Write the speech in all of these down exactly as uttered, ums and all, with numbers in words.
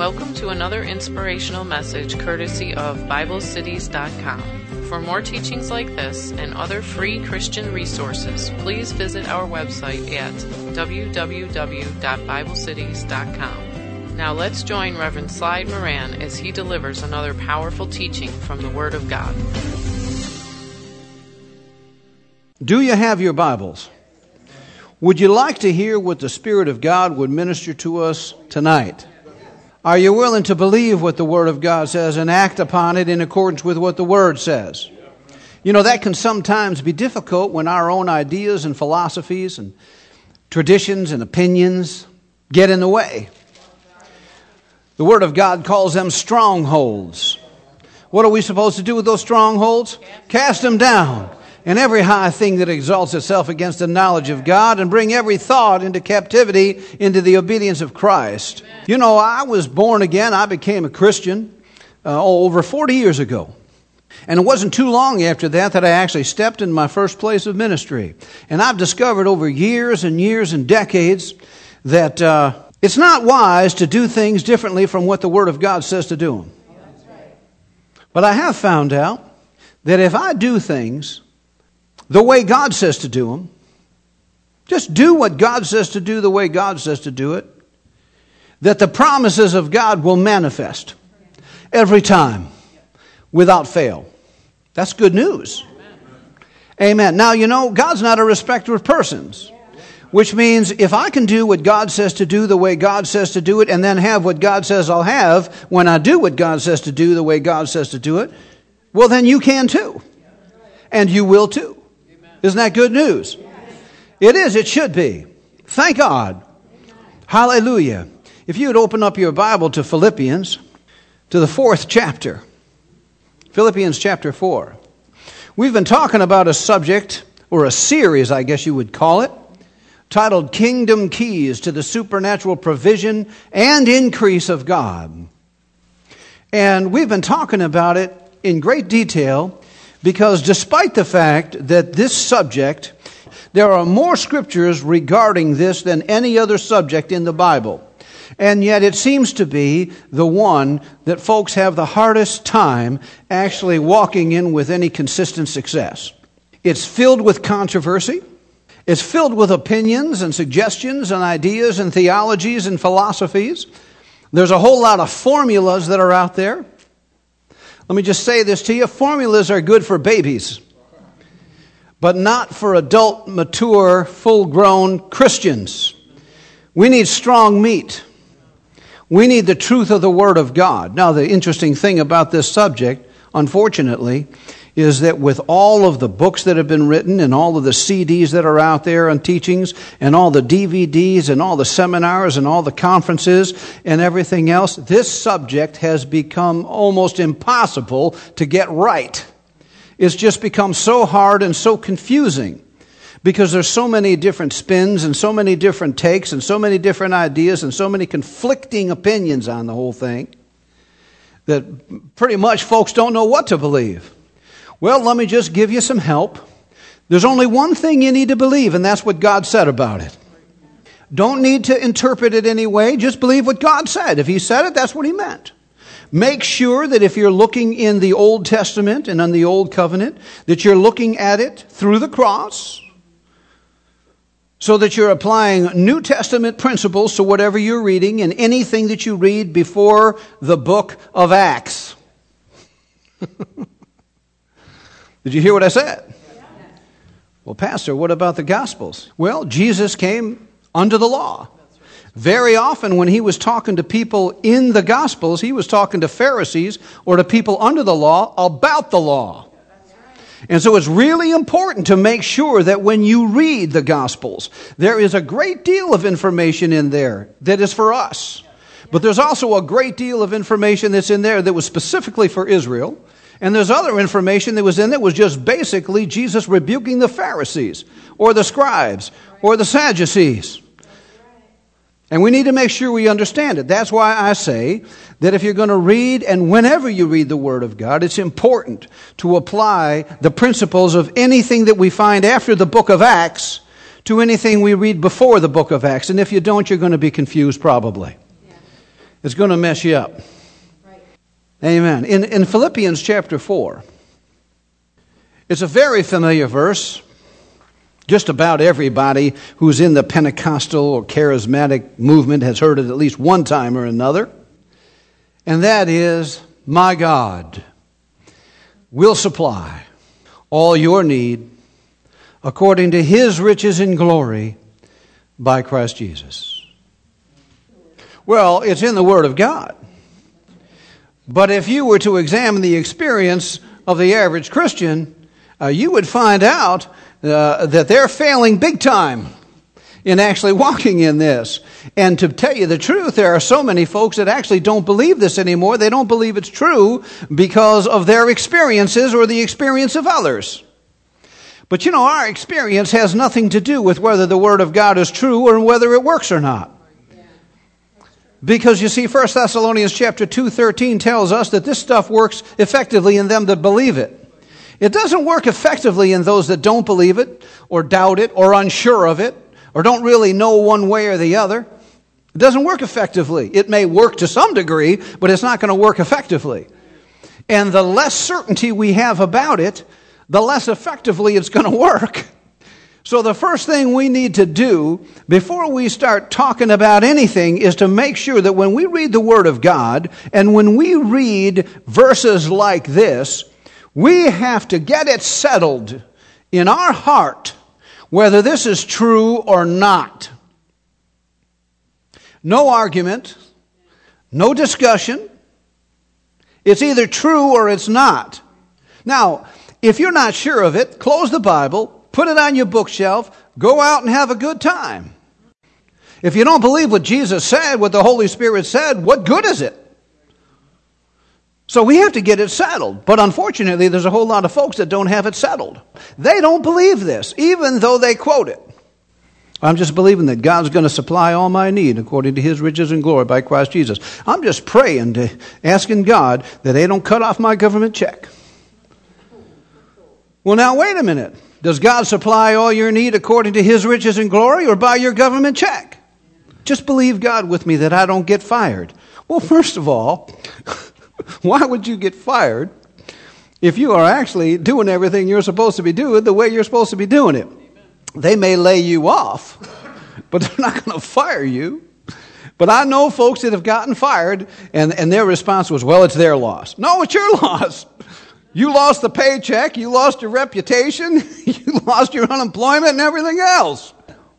Welcome to another inspirational message courtesy of Bible Cities dot com. For more teachings like this and other free Christian resources, please visit our website at w w w dot bible cities dot com. Now let's join Reverend Slide Moran as he delivers another powerful teaching from the Word of God. Do you have your Bibles? Would you like to hear what the Spirit of God would minister to us tonight? Are you willing to believe what the Word of God says and act upon it in accordance with what the Word says? You know, that can sometimes be difficult when our own ideas and philosophies and traditions and opinions get in the way. The Word of God calls them strongholds. What are we supposed to do with those strongholds? Cast them down. And every high thing that exalts itself against the knowledge of God, and bring every thought into captivity into the obedience of Christ. Amen. You know, I was born again. I became a Christian uh, over forty years ago. And it wasn't too long after that that I actually stepped in my first place of ministry. And I've discovered over years and years and decades that uh, it's not wise to do things differently from what the Word of God says to do them. But I have found out that if I do things the way God says to do them, just do what God says to do the way God says to do it, that the promises of God will manifest every time without fail. That's good news. Amen. Now, you know, God's not a respecter of persons, which means if I can do what God says to do the way God says to do it, and then have what God says I'll have when I do what God says to do the way God says to do it, well, then you can too. And you will too. Isn't that good news? It is. It should be. Thank God. Hallelujah. If you would open up your Bible to Philippians, to the fourth chapter. Philippians chapter four. We've been talking about a subject, or a series, I guess you would call it, titled Kingdom Keys to the Supernatural Provision and Increase of God. And we've been talking about it in great detail, because despite the fact that this subject, there are more scriptures regarding this than any other subject in the Bible. And yet it seems to be the one that folks have the hardest time actually walking in with any consistent success. It's filled with controversy. It's filled with opinions and suggestions and ideas and theologies and philosophies. There's a whole lot of formulas that are out there. Let me just say this to you. Formulas are good for babies, but not for adult, mature, full-grown Christians. We need strong meat. We need the truth of the Word of God. Now, the interesting thing about this subject, unfortunately, is that with all of the books that have been written and all of the C Ds that are out there on teachings and all the D V Ds and all the seminars and all the conferences and everything else, this subject has become almost impossible to get right. It's just become so hard and so confusing because there's so many different spins and so many different takes and so many different ideas and so many conflicting opinions on the whole thing that pretty much folks don't know what to believe. Well, let me just give you some help. There's only one thing you need to believe, and that's what God said about it. Don't need to interpret it any way. Just believe what God said. If He said it, that's what He meant. Make sure that if you're looking in the Old Testament and on the Old Covenant, that you're looking at it through the cross, so that you're applying New Testament principles to whatever you're reading and anything that you read before the book of Acts. Did you hear what I said? Well, Pastor, what about the Gospels? Well, Jesus came under the law. Very often when He was talking to people in the Gospels, He was talking to Pharisees or to people under the law about the law. And so it's really important to make sure that when you read the Gospels, there is a great deal of information in there that is for us. But there's also a great deal of information that's in there that was specifically for Israel. And there's other information that was in there that was just basically Jesus rebuking the Pharisees or the scribes or the Sadducees. And we need to make sure we understand it. That's why I say that if you're going to read, and whenever you read the Word of God, it's important to apply the principles of anything that we find after the book of Acts to anything we read before the book of Acts. And if you don't, you're going to be confused probably. it's going to mess you up. Right. Amen. In, in Philippians chapter four, it's a very familiar verse. Just about everybody who's in the Pentecostal or charismatic movement has heard it at least one time or another. And that is, my God will supply all your need according to His riches in glory by Christ Jesus. Well, it's in the Word of God. But if you were to examine the experience of the average Christian, uh, you would find out uh, that they're failing big time in actually walking in this. And to tell you the truth, there are so many folks that actually don't believe this anymore. They don't believe it's true because of their experiences or the experience of others. But you know, our experience has nothing to do with whether the Word of God is true or whether it works or not. Because you see, First Thessalonians chapter two thirteen tells us that this stuff works effectively in them that believe it. It doesn't work effectively in those that don't believe it, or doubt it, or unsure of it, or don't really know one way or the other. It doesn't work effectively. It may work to some degree, but it's not going to work effectively. And the less certainty we have about it, the less effectively it's going to work. So the first thing we need to do before we start talking about anything is to make sure that when we read the Word of God and when we read verses like this, we have to get it settled in our heart whether this is true or not. No argument, no discussion. It's either true or it's not. Now, if you're not sure of it, close the Bible, put it on your bookshelf, go out and have a good time. If you don't believe what Jesus said, what the Holy Spirit said, what good is it? So we have to get it settled. But unfortunately, there's a whole lot of folks that don't have it settled. They don't believe this, even though they quote it. I'm just believing that God's going to supply all my need according to His riches and glory by Christ Jesus. I'm just praying, to, asking God that they don't cut off my government check. Well, now, wait a minute. Does God supply all your need according to His riches and glory or by your government check? Just believe God with me that I don't get fired. Well, first of all, why would you get fired if you are actually doing everything you're supposed to be doing the way you're supposed to be doing it? They may lay you off, but they're not going to fire you. But I know folks that have gotten fired, and, and their response was, well, it's their loss. No, it's your loss. You lost the paycheck, you lost your reputation, you lost your unemployment and everything else.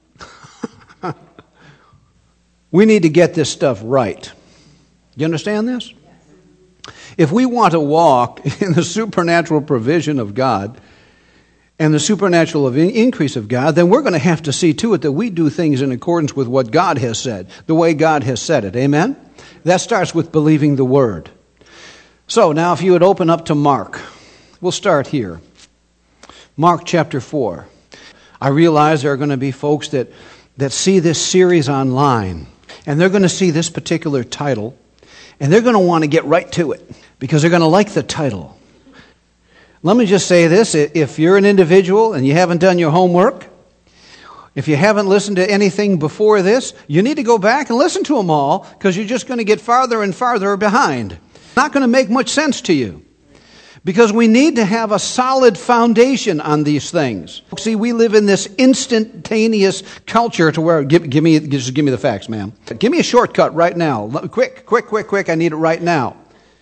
We need to get this stuff right. You understand this? If we want to walk in the supernatural provision of God and the supernatural increase of God, then we're going to have to see to it that we do things in accordance with what God has said, the way God has said it. Amen? That starts with believing the Word. So now if you would open up to Mark. We'll start here. Mark chapter four. I realize there are going to be folks that, that see this series online, and they're going to see this particular title, and they're going to want to get right to it because they're going to like the title. Let me just say this. If you're an individual and you haven't done your homework, if you haven't listened to anything before this, you need to go back and listen to them all because you're just going to get farther and farther behind. Not going to make much sense to you because we need to have a solid foundation on these things. See, we live in this instantaneous culture to where, give, give me, just give me the facts, ma'am. Give me a shortcut right now. Quick, quick, quick, quick. I need it right now.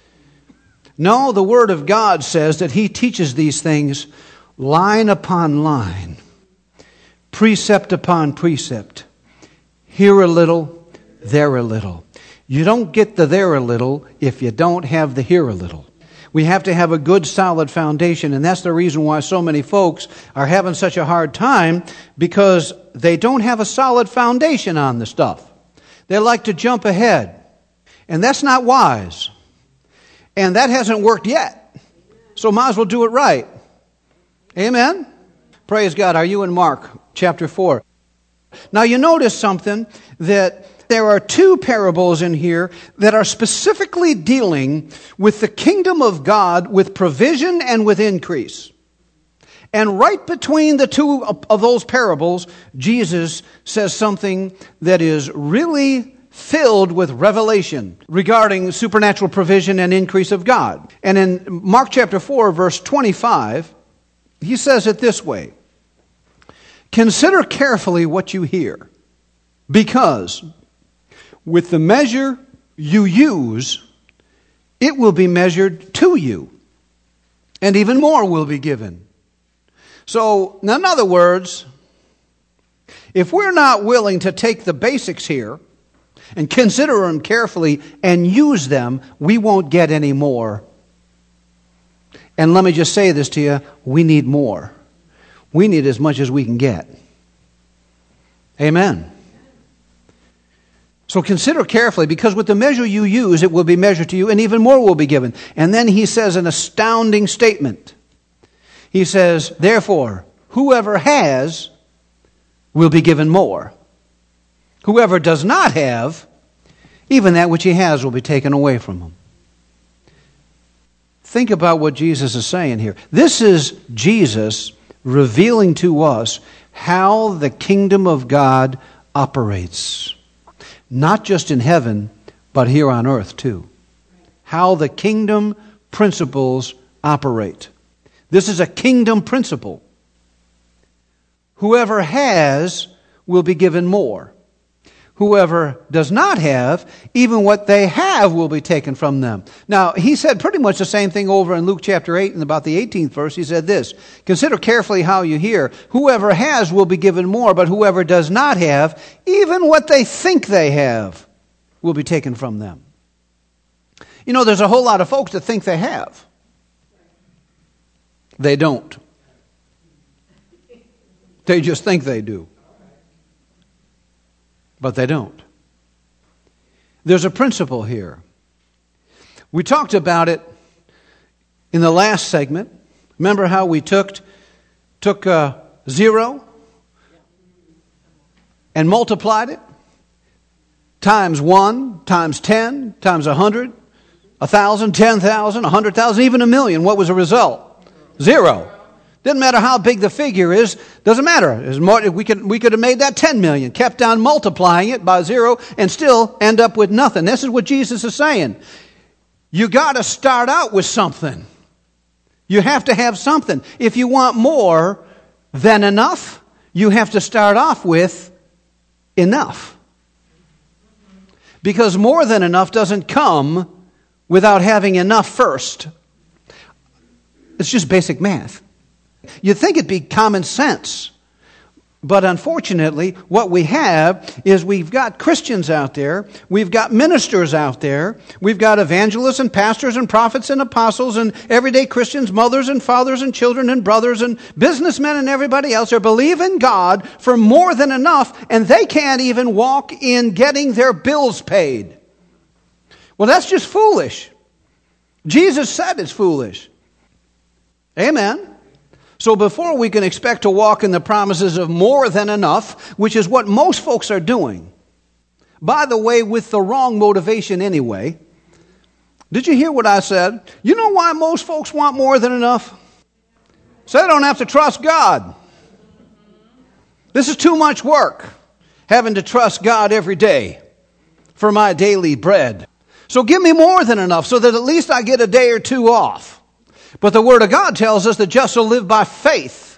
No, the Word of God says that He teaches these things line upon line, precept upon precept, here a little, there a little. You don't get the there a little if you don't have the here a little. We have to have a good solid foundation, and that's the reason why so many folks are having such a hard time because they don't have a solid foundation on the stuff. They like to jump ahead, and that's not wise. And that hasn't worked yet, so might as well do it right. Amen? Praise God. Are you in Mark chapter four? Now you notice something, that there are two parables in here that are specifically dealing with the kingdom of God with provision and with increase. And right between the two of those parables, Jesus says something that is really filled with revelation regarding supernatural provision and increase of God. And in Mark chapter four, verse twenty-five, he says it this way: consider carefully what you hear, because with the measure you use, it will be measured to you, and even more will be given. So, in other words, if we're not willing to take the basics here and consider them carefully and use them, we won't get any more. And let me just say this to you, we need more. We need as much as we can get. Amen. So consider carefully, because with the measure you use, it will be measured to you, and even more will be given. And then he says an astounding statement. He says, therefore, whoever has will be given more. Whoever does not have, even that which he has will be taken away from him. Think about what Jesus is saying here. This is Jesus revealing to us how the kingdom of God operates. Not just in heaven, but here on earth too. How the kingdom principles operate. This is a kingdom principle. Whoever has will be given more. Whoever does not have, even what they have will be taken from them. Now, he said pretty much the same thing over in Luke chapter eight and about the eighteenth verse. He said this: consider carefully how you hear. Whoever has will be given more, but whoever does not have, even what they think they have, will be taken from them. You know, there's a whole lot of folks that think they have. They don't. They just think they do. But they don't. There's a principle here. We talked about it in the last segment. Remember how we took, took uh, zero and multiplied it? Times one, times ten, times a hundred, a thousand, ten thousand, a hundred thousand, even a million. What was the result? Zero. Doesn't matter how big the figure is. Doesn't matter. More, we could we could have made that ten million, kept on multiplying it by zero, and still end up with nothing. This is what Jesus is saying. You got to start out with something. You have to have something. If you want more than enough, you have to start off with enough. Because more than enough doesn't come without having enough first. It's just basic math. You'd think it'd be common sense. But unfortunately, what we have is we've got Christians out there, we've got ministers out there, we've got evangelists and pastors and prophets and apostles and everyday Christians, mothers and fathers and children and brothers and businessmen and everybody else. They believe in God for more than enough, and they can't even walk in getting their bills paid. Well, that's just foolish. Jesus said it's foolish. Amen. So before we can expect to walk in the promises of more than enough, which is what most folks are doing, by the way, with the wrong motivation anyway. Did you hear what I said? You know why most folks want more than enough? So they don't have to trust God. This is too much work, having to trust God every day for my daily bread. So give me more than enough so that at least I get a day or two off. But the Word of God tells us the just will live by faith.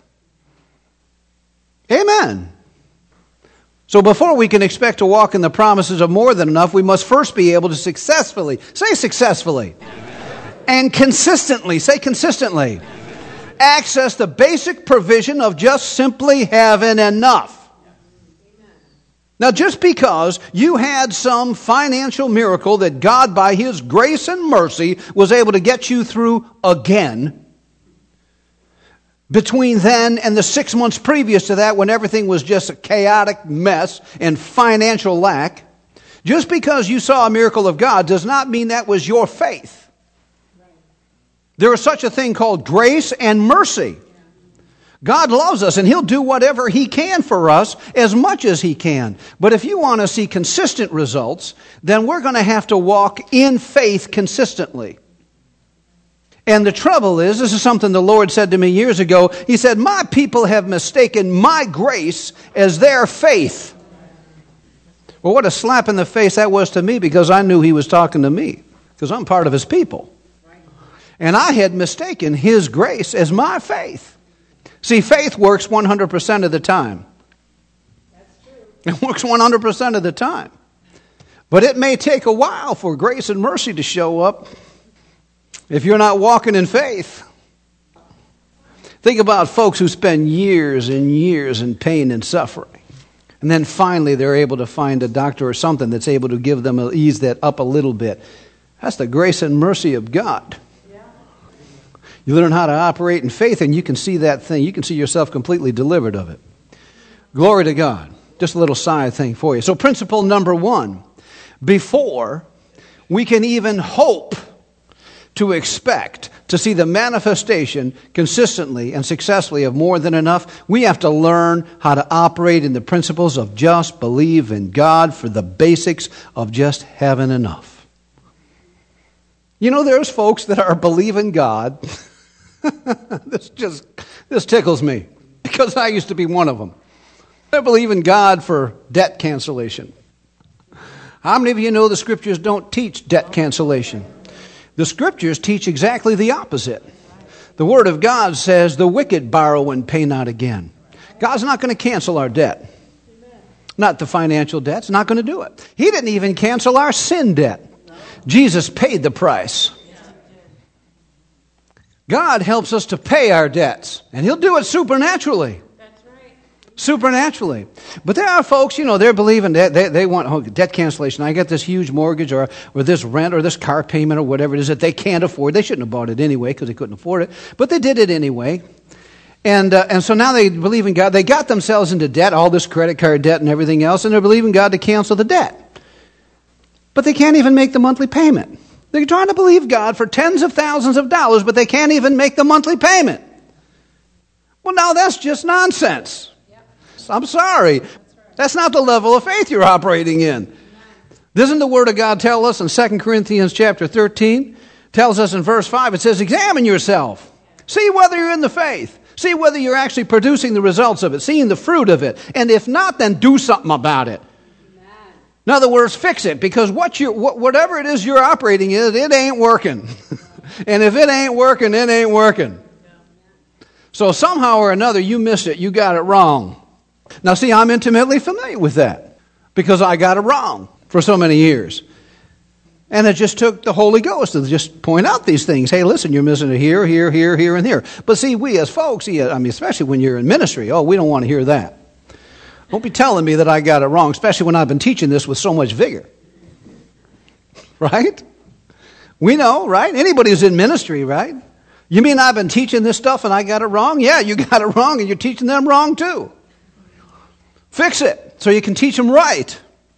Amen. So before we can expect to walk in the promises of more than enough, we must first be able to successfully, say successfully, amen, and consistently, say consistently, amen, access the basic provision of just simply having enough. Now, just because you had some financial miracle that God, by His grace and mercy, was able to get you through again, between then and the six months previous to that when everything was just a chaotic mess and financial lack, just because you saw a miracle of God does not mean that was your faith. There is such a thing called grace and mercy. God loves us, and He'll do whatever He can for us as much as He can. But if you want to see consistent results, then we're going to have to walk in faith consistently. And the trouble is, this is something the Lord said to me years ago. He said, my people have mistaken my grace as their faith. Well, what a slap in the face that was to me, because I knew he was talking to me, because I'm part of his people. And I had mistaken his grace as my faith. See, faith works one hundred percent of the time. That's true. It works one hundred percent of the time. But it may take a while for grace and mercy to show up if you're not walking in faith. Think about folks who spend years and years in pain and suffering. And then finally they're able to find a doctor or something that's able to give them, ease that up a little bit. That's the grace and mercy of God. Yeah. You learn how to operate in faith and you can see that thing. You can see yourself completely delivered of it. Glory to God. Just a little side thing for you. So principle number one, before we can even hope to expect to see the manifestation consistently and successfully of more than enough, we have to learn how to operate in the principles of just believe in God for the basics of just having enough. You know, there's folks that are believing God. this just, this tickles me because I used to be one of them. They're believing God for debt cancellation. How many of you know the scriptures don't teach debt cancellation? The scriptures teach exactly the opposite. The Word of God says the wicked borrow and pay not again. God's not going to cancel our debt. Not the financial debt's not going to do it. He didn't even cancel our sin debt. Jesus paid the price. God helps us to pay our debts, and He'll do it supernaturally. Supernaturally. But there are folks, you know, they're believing that they, they want oh, debt cancellation. I got this huge mortgage or, or this rent or this car payment or whatever it is that they can't afford. They shouldn't have bought it anyway because they couldn't afford it. But they did it anyway. And uh, and so now they believe in God. They got themselves into debt, all this credit card debt and everything else, and they're believing God to cancel the debt. But they can't even make the monthly payment. They're trying to believe God for tens of thousands of dollars, but they can't even make the monthly payment. Well, now that's just nonsense. I'm sorry. That's not the level of faith you're operating in. Doesn't the Word of God tell us in Second Corinthians chapter thirteen, tells us in verse five, it says, examine yourself. See whether you're in the faith. See whether you're actually producing the results of it, seeing the fruit of it. And if not, then do something about it. Amen. In other words, fix it, because what you whatever it is you're operating in, it ain't working. And if it ain't working, it ain't working. So somehow or another, you missed it. You got it wrong. Now, see, I'm intimately familiar with that because I got it wrong for so many years. And it just took the Holy Ghost to just point out these things. Hey, listen, you're missing it here, here, here, here, and here. But see, we as folks, I mean, especially when you're in ministry, oh, we don't want to hear that. Don't be telling me that I got it wrong, especially when I've been teaching this with so much vigor. Right? We know, right? Anybody who's in ministry, right? You mean I've been teaching this stuff and I got it wrong? Yeah, you got it wrong, and you're teaching them wrong too. Fix it so you can teach them right.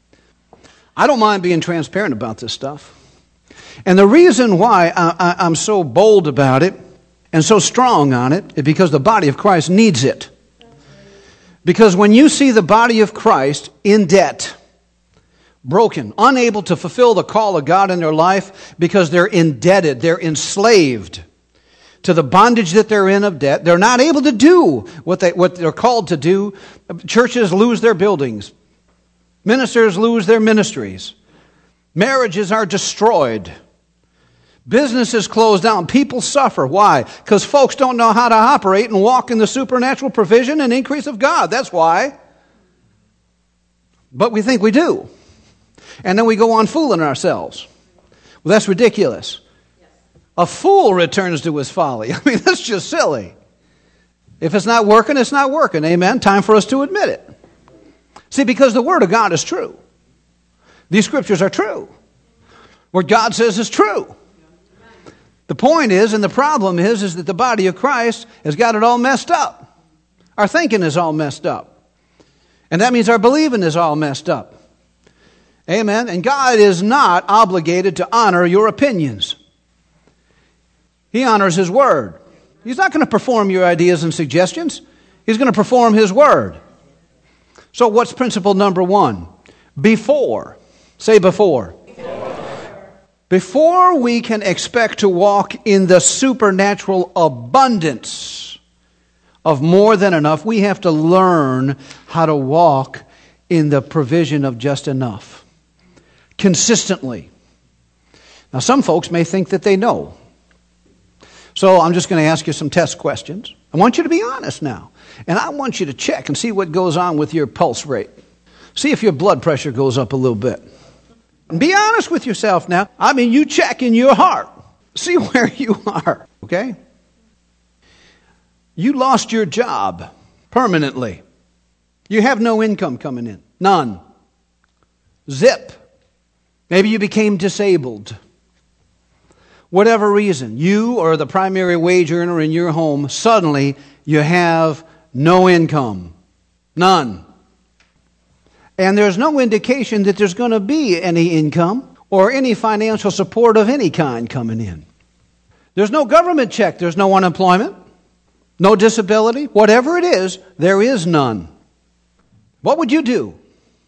I don't mind being transparent about this stuff. And the reason why I, I, I'm so bold about it and so strong on it is because the body of Christ needs it. Because when you see the body of Christ in debt, broken, unable to fulfill the call of God in their life because they're indebted, they're enslaved to the bondage that they're in of debt. They're not able to do what, they, what they're called to do. Churches lose their buildings. Ministers lose their ministries. Marriages are destroyed. Businesses close down. People suffer. Why? Because folks don't know how to operate and walk in the supernatural provision and increase of God. That's why. But we think we do. And then we go on fooling ourselves. Well, that's ridiculous. A fool returns to his folly. I mean, that's just silly. If it's not working, it's not working. Amen? Time for us to admit it. See, because the Word of God is true. These scriptures are true. What God says is true. The point is, and the problem is, is that the body of Christ has got it all messed up. Our thinking is all messed up. And that means our believing is all messed up. Amen? And God is not obligated to honor your opinions. He honors His Word. He's not going to perform your ideas and suggestions. He's going to perform His Word. So what's principle number one? Before. Say before. Before. Before we can expect to walk in the supernatural abundance of more than enough, we have to learn how to walk in the provision of just enough, consistently. Now, some folks may think that they know. So I'm just going to ask you some test questions. I want you to be honest now. And I want you to check and see what goes on with your pulse rate. See if your blood pressure goes up a little bit. And be honest with yourself now. I mean, you check in your heart. See where you are, okay? You lost your job permanently. You have no income coming in. None. Zip. Maybe you became disabled. Whatever reason, you or the primary wage earner in your home, suddenly you have no income. None. And there's no indication that there's going to be any income or any financial support of any kind coming in. There's no government check. There's no unemployment, no disability. Whatever it is, there is none. What would you do?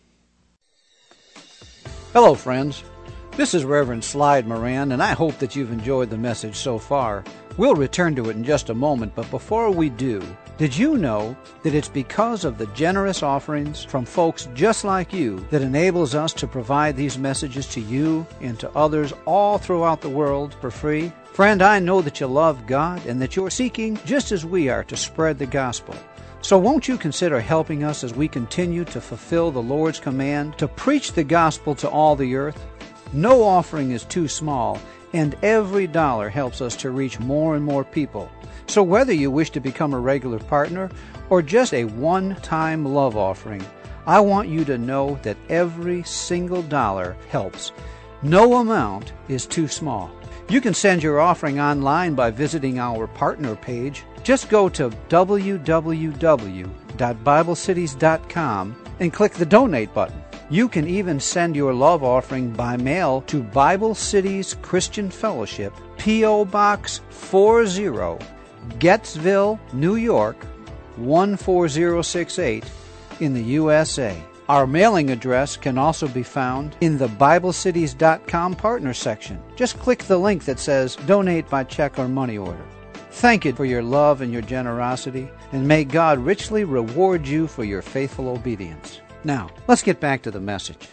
Hello, friends. This is Reverend Slide Moran, and I hope that you've enjoyed the message so far. We'll return to it in just a moment, but before we do, did you know that it's because of the generous offerings from folks just like you that enables us to provide these messages to you and to others all throughout the world for free? Friend, I know that you love God and that you're seeking, just as we are, to spread the gospel. So won't you consider helping us as we continue to fulfill the Lord's command to preach the gospel to all the earth? No offering is too small, and every dollar helps us to reach more and more people. So whether you wish to become a regular partner or just a one-time love offering, I want you to know that every single dollar helps. No amount is too small. You can send your offering online by visiting our partner page. Just go to w w w dot bible cities dot com and click the donate button. You can even send your love offering by mail to Bible Cities Christian Fellowship, P O. Box forty, Gettsville, New York, one four zero six eight in the U S A. Our mailing address can also be found in the bible cities dot com partner section. Just click the link that says donate by check or money order. Thank you for your love and your generosity, and may God richly reward you for your faithful obedience. Now, let's get back to the message.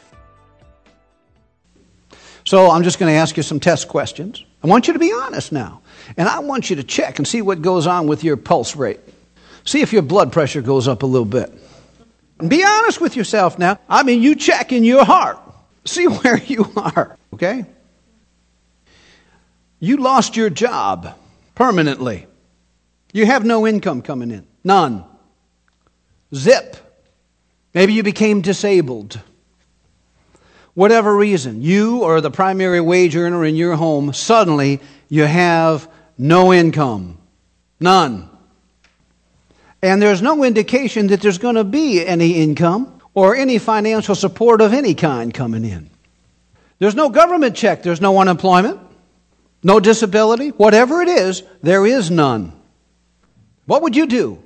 So I'm just going to ask you some test questions. I want you to be honest now. And I want you to check and see what goes on with your pulse rate. See if your blood pressure goes up a little bit. And be honest with yourself now. I mean, you check in your heart. See where you are, okay? You lost your job permanently. You have no income coming in. None. Zip. Maybe you became disabled. Whatever reason, you or the primary wage earner in your home, suddenly you have no income. None. And there's no indication that there's going to be any income or any financial support of any kind coming in. There's no government check. There's no unemployment, no disability. Whatever it is, there is none. What would you do?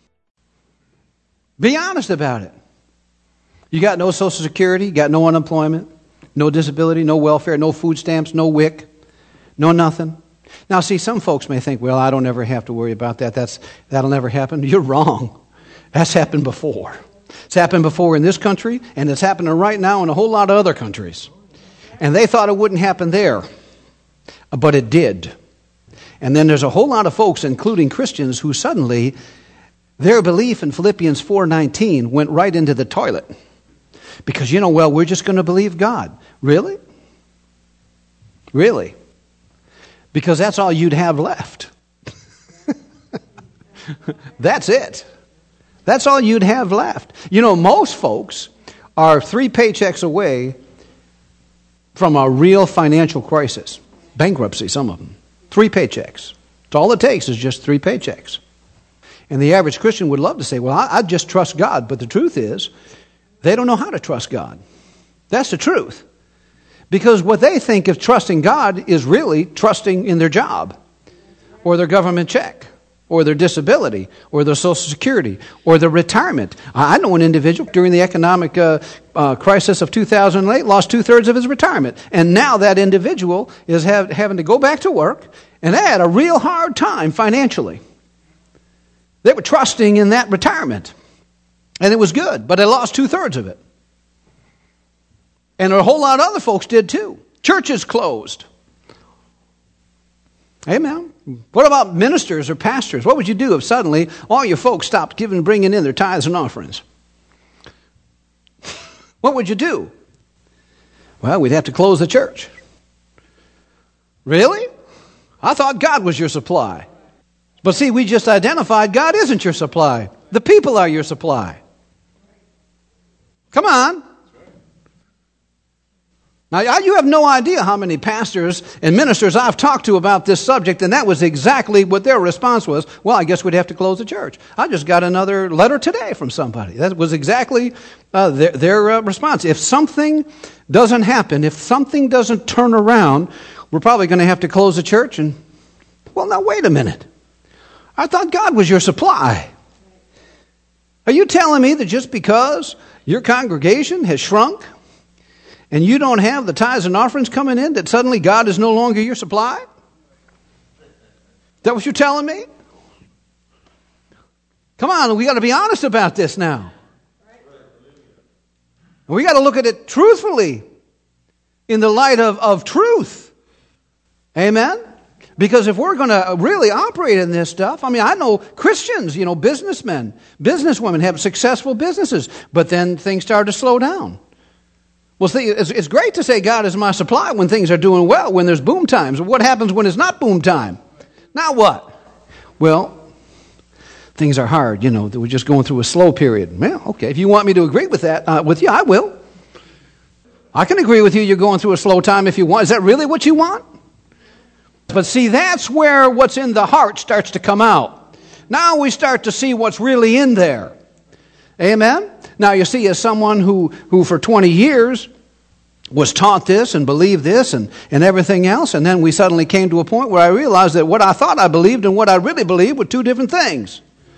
Be honest about it. You got no Social Security, got no unemployment, no disability, no welfare, no food stamps, no W I C, no nothing. Now, see, some folks may think, well, I don't ever have to worry about that. That's, that'll never happen. You're wrong. That's happened before. It's happened before in this country, and it's happening right now in a whole lot of other countries. And they thought it wouldn't happen there, but it did. And then there's a whole lot of folks, including Christians, who suddenly, their belief in Philippians four nineteen went right into the toilet. Because, you know, well, we're just going to believe God. Really? Really? Because that's all you'd have left. That's it. That's all you'd have left. You know, most folks are three paychecks away from a real financial crisis. Bankruptcy, some of them. Three paychecks. It's all it takes is just three paychecks. And the average Christian would love to say, well, I, I just trust God. But the truth is, they don't know how to trust God. That's the truth. Because what they think of trusting God is really trusting in their job, or their government check, or their disability, or their Social Security, or their retirement. I know an individual during the economic uh, uh, crisis of two thousand eight lost two-thirds of his retirement. And now that individual is have, having to go back to work, and they had a real hard time financially. They were trusting in that retirement. And it was good, but they lost two-thirds of it. And a whole lot of other folks did too. Churches closed. Amen. What about ministers or pastors? What would you do if suddenly all your folks stopped giving, bringing in their tithes and offerings? What would you do? Well, we'd have to close the church. Really? I thought God was your supply. But see, we just identified God isn't your supply. The people are your supply. Come on. Now, you have no idea how many pastors and ministers I've talked to about this subject, and that was exactly what their response was. Well, I guess we'd have to close the church. I just got another letter today from somebody. That was exactly uh, their, their uh, response. If something doesn't happen, if something doesn't turn around, we're probably going to have to close the church. And, well, now, wait a minute. I thought God was your supply. Are you telling me that just because your congregation has shrunk, and you don't have the tithes and offerings coming in, that suddenly God is no longer your supply? Is that what you're telling me? Come on, we got to be honest about this now. And we got to look at it truthfully, in the light of, of truth. Amen? Because if we're going to really operate in this stuff, I mean, I know Christians, you know, businessmen, businesswomen have successful businesses, but then things start to slow down. Well, see, it's great to say God is my supply when things are doing well, when there's boom times. What happens when it's not boom time? Now what? Well, things are hard, you know, we're just going through a slow period. Well, okay, if you want me to agree with that, uh, with you, I will. I can agree with you you're going through a slow time if you want. Is that really what you want? But see, that's where what's in the heart starts to come out. Now we start to see what's really in there. Amen? Now you see, as someone who, who for twenty years was taught this and believed this and, and everything else, and then we suddenly came to a point where I realized that what I thought I believed and what I really believed were two different things.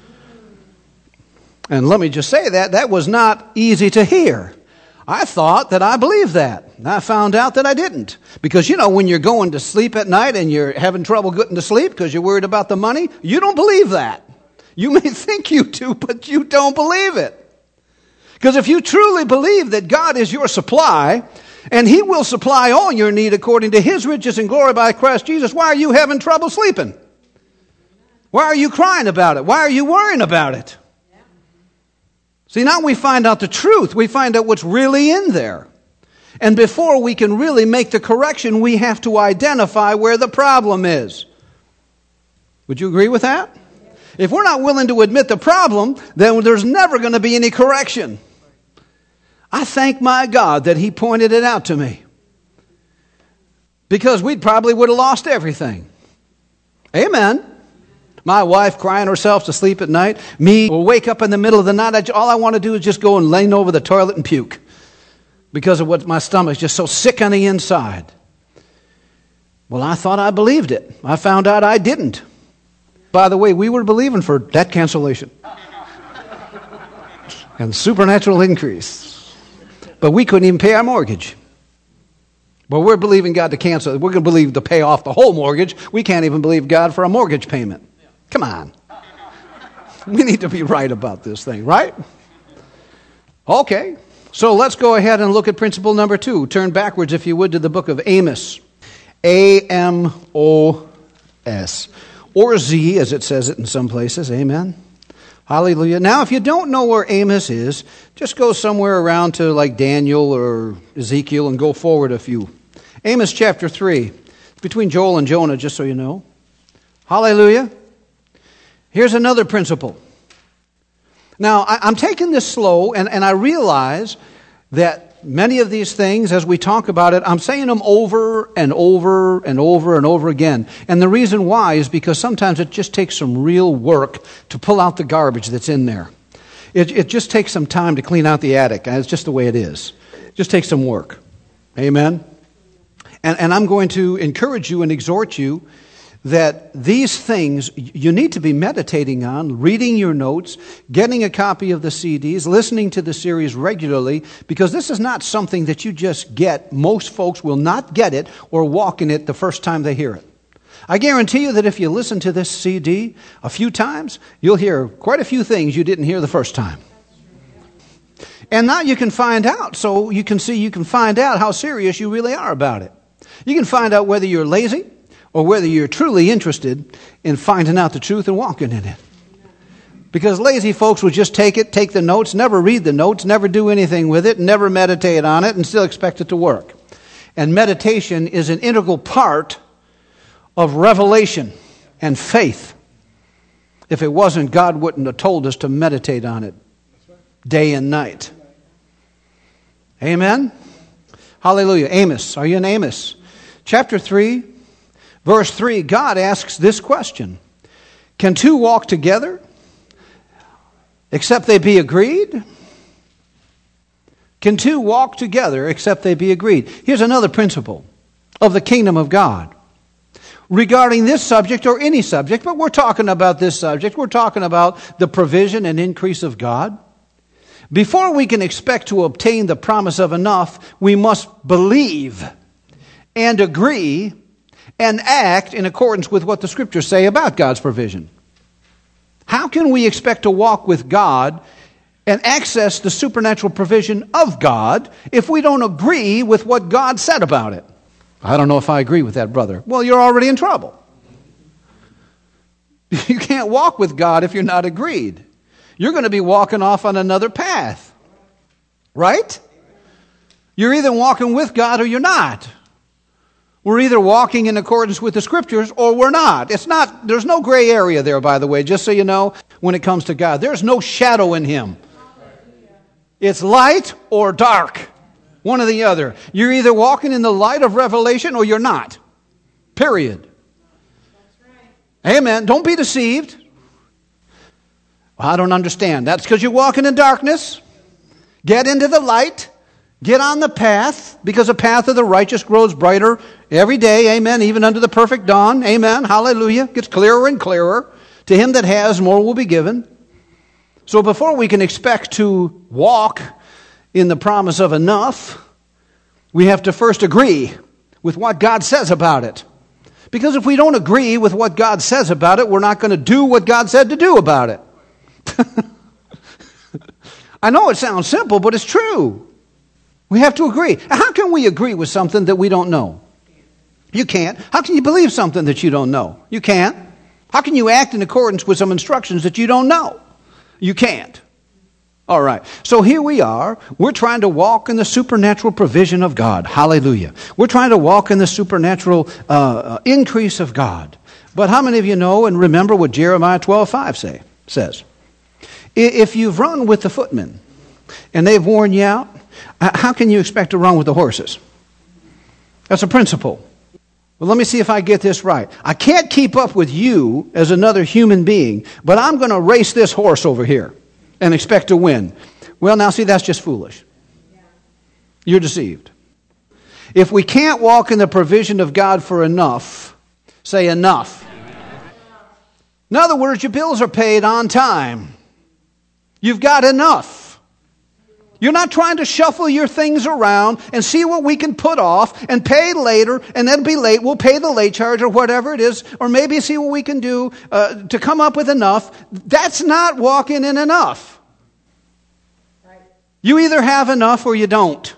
And let me just say that, that was not easy to hear. I thought that I believed that. And I found out that I didn't. Because, you know, when you're going to sleep at night and you're having trouble getting to sleep because you're worried about the money, you don't believe that. You may think you do, but you don't believe it. Because if you truly believe that God is your supply, and He will supply all your need according to His riches and glory by Christ Jesus, why are you having trouble sleeping? Why are you crying about it? Why are you worrying about it? See, now we find out the truth. We find out what's really in there. And before we can really make the correction, we have to identify where the problem is. Would you agree with that? If we're not willing to admit the problem, then there's never going to be any correction. I thank my God that He pointed it out to me. Because we probably would have lost everything. Amen. My wife crying herself to sleep at night. Me will wake up in the middle of the night. I, all I want to do is just go and lay over the toilet and puke. Because of what my stomach's just so sick on the inside. Well, I thought I believed it. I found out I didn't. By the way, we were believing for debt cancellation. And supernatural increase. But we couldn't even pay our mortgage. But we're believing God to cancel. We're going to believe to pay off the whole mortgage. We can't even believe God for a mortgage payment. Come on. We need to be right about this thing, right? Okay. So let's go ahead and look at principle number two. Turn backwards, if you would, to the book of Amos. A M O S. Or Z, as it says it in some places. Amen. Hallelujah. Now, if you don't know where Amos is, just go somewhere around to like Daniel or Ezekiel and go forward a few. Amos chapter three. It's between Joel and Jonah, just so you know. Hallelujah. Here's another principle. Now, I, I'm taking this slow, and, and I realize that many of these things, as we talk about it, I'm saying them over and over and over and over again. And the reason why is because sometimes it just takes some real work to pull out the garbage that's in there. It, it just takes some time to clean out the attic. It's just the way it is. It just takes some work. Amen? And, and I'm going to encourage you and exhort you that these things you need to be meditating on, reading your notes, getting a copy of the C Ds, listening to the series regularly, because this is not something that you just get. Most folks will not get it or walk in it the first time they hear it. I guarantee you that if you listen to this C D a few times, you'll hear quite a few things you didn't hear the first time. And now you can find out, so you can see, you can find out how serious you really are about it. You can find out whether you're lazy or whether you're truly interested in finding out the truth and walking in it. Because lazy folks will just take it, take the notes, never read the notes, never do anything with it, never meditate on it, and still expect it to work. And meditation is an integral part of revelation and faith. If it wasn't, God wouldn't have told us to meditate on it day and night. Amen? Hallelujah. Amos. Are you in Amos? Chapter three, verse three, God asks this question. Can two walk together except they be agreed? Can two walk together except they be agreed? Here's another principle of the kingdom of God. Regarding this subject or any subject, but we're talking about this subject. We're talking about the provision and increase of God. Before we can expect to obtain the promise of enough, we must believe and agree and act in accordance with what the Scriptures say about God's provision. How can we expect to walk with God and access the supernatural provision of God if we don't agree with what God said about it? I don't know if I agree with that, brother. Well, you're already in trouble. You can't walk with God if you're not agreed. You're going to be walking off on another path. Right? You're either walking with God or you're not. We're either walking in accordance with the Scriptures or we're not. It's not, there's no gray area there, by the way, just so you know, when it comes to God. There's no shadow in Him. It's light or dark. One or the other. You're either walking in the light of revelation or you're not. Period. Amen. Don't be deceived. Well, I don't understand. That's because you're walking in darkness. Get into the light. Get on the path, because the path of the righteous grows brighter every day. Amen. Even unto the perfect dawn. Amen. Hallelujah. Gets clearer and clearer. To him that has, more will be given. So before we can expect to walk in the promise of enough, we have to first agree with what God says about it. Because if we don't agree with what God says about it, we're not going to do what God said to do about it. I know it sounds simple, but it's true. We have to agree. How can we agree with something that we don't know? You can't. How can you believe something that you don't know? You can't. How can you act in accordance with some instructions that you don't know? You can't. All right. So here we are. We're trying to walk in the supernatural provision of God. Hallelujah. We're trying to walk in the supernatural uh, increase of God. But how many of you know and remember what Jeremiah twelve five say, says? If you've run with the footmen and they've worn you out, how can you expect to run with the horses? That's a principle. Well, let me see if I get this right. I can't keep up with you as another human being, but I'm going to race this horse over here and expect to win. Well, now see, that's just foolish. You're deceived. If we can't walk in the provision of God for enough, say enough. In other words, your bills are paid on time. You've got enough. You're not trying to shuffle your things around and see what we can put off and pay later, and then be late. We'll pay the late charge or whatever it is, or maybe see what we can do uh, to come up with enough. That's not walking in enough. You either have enough or you don't.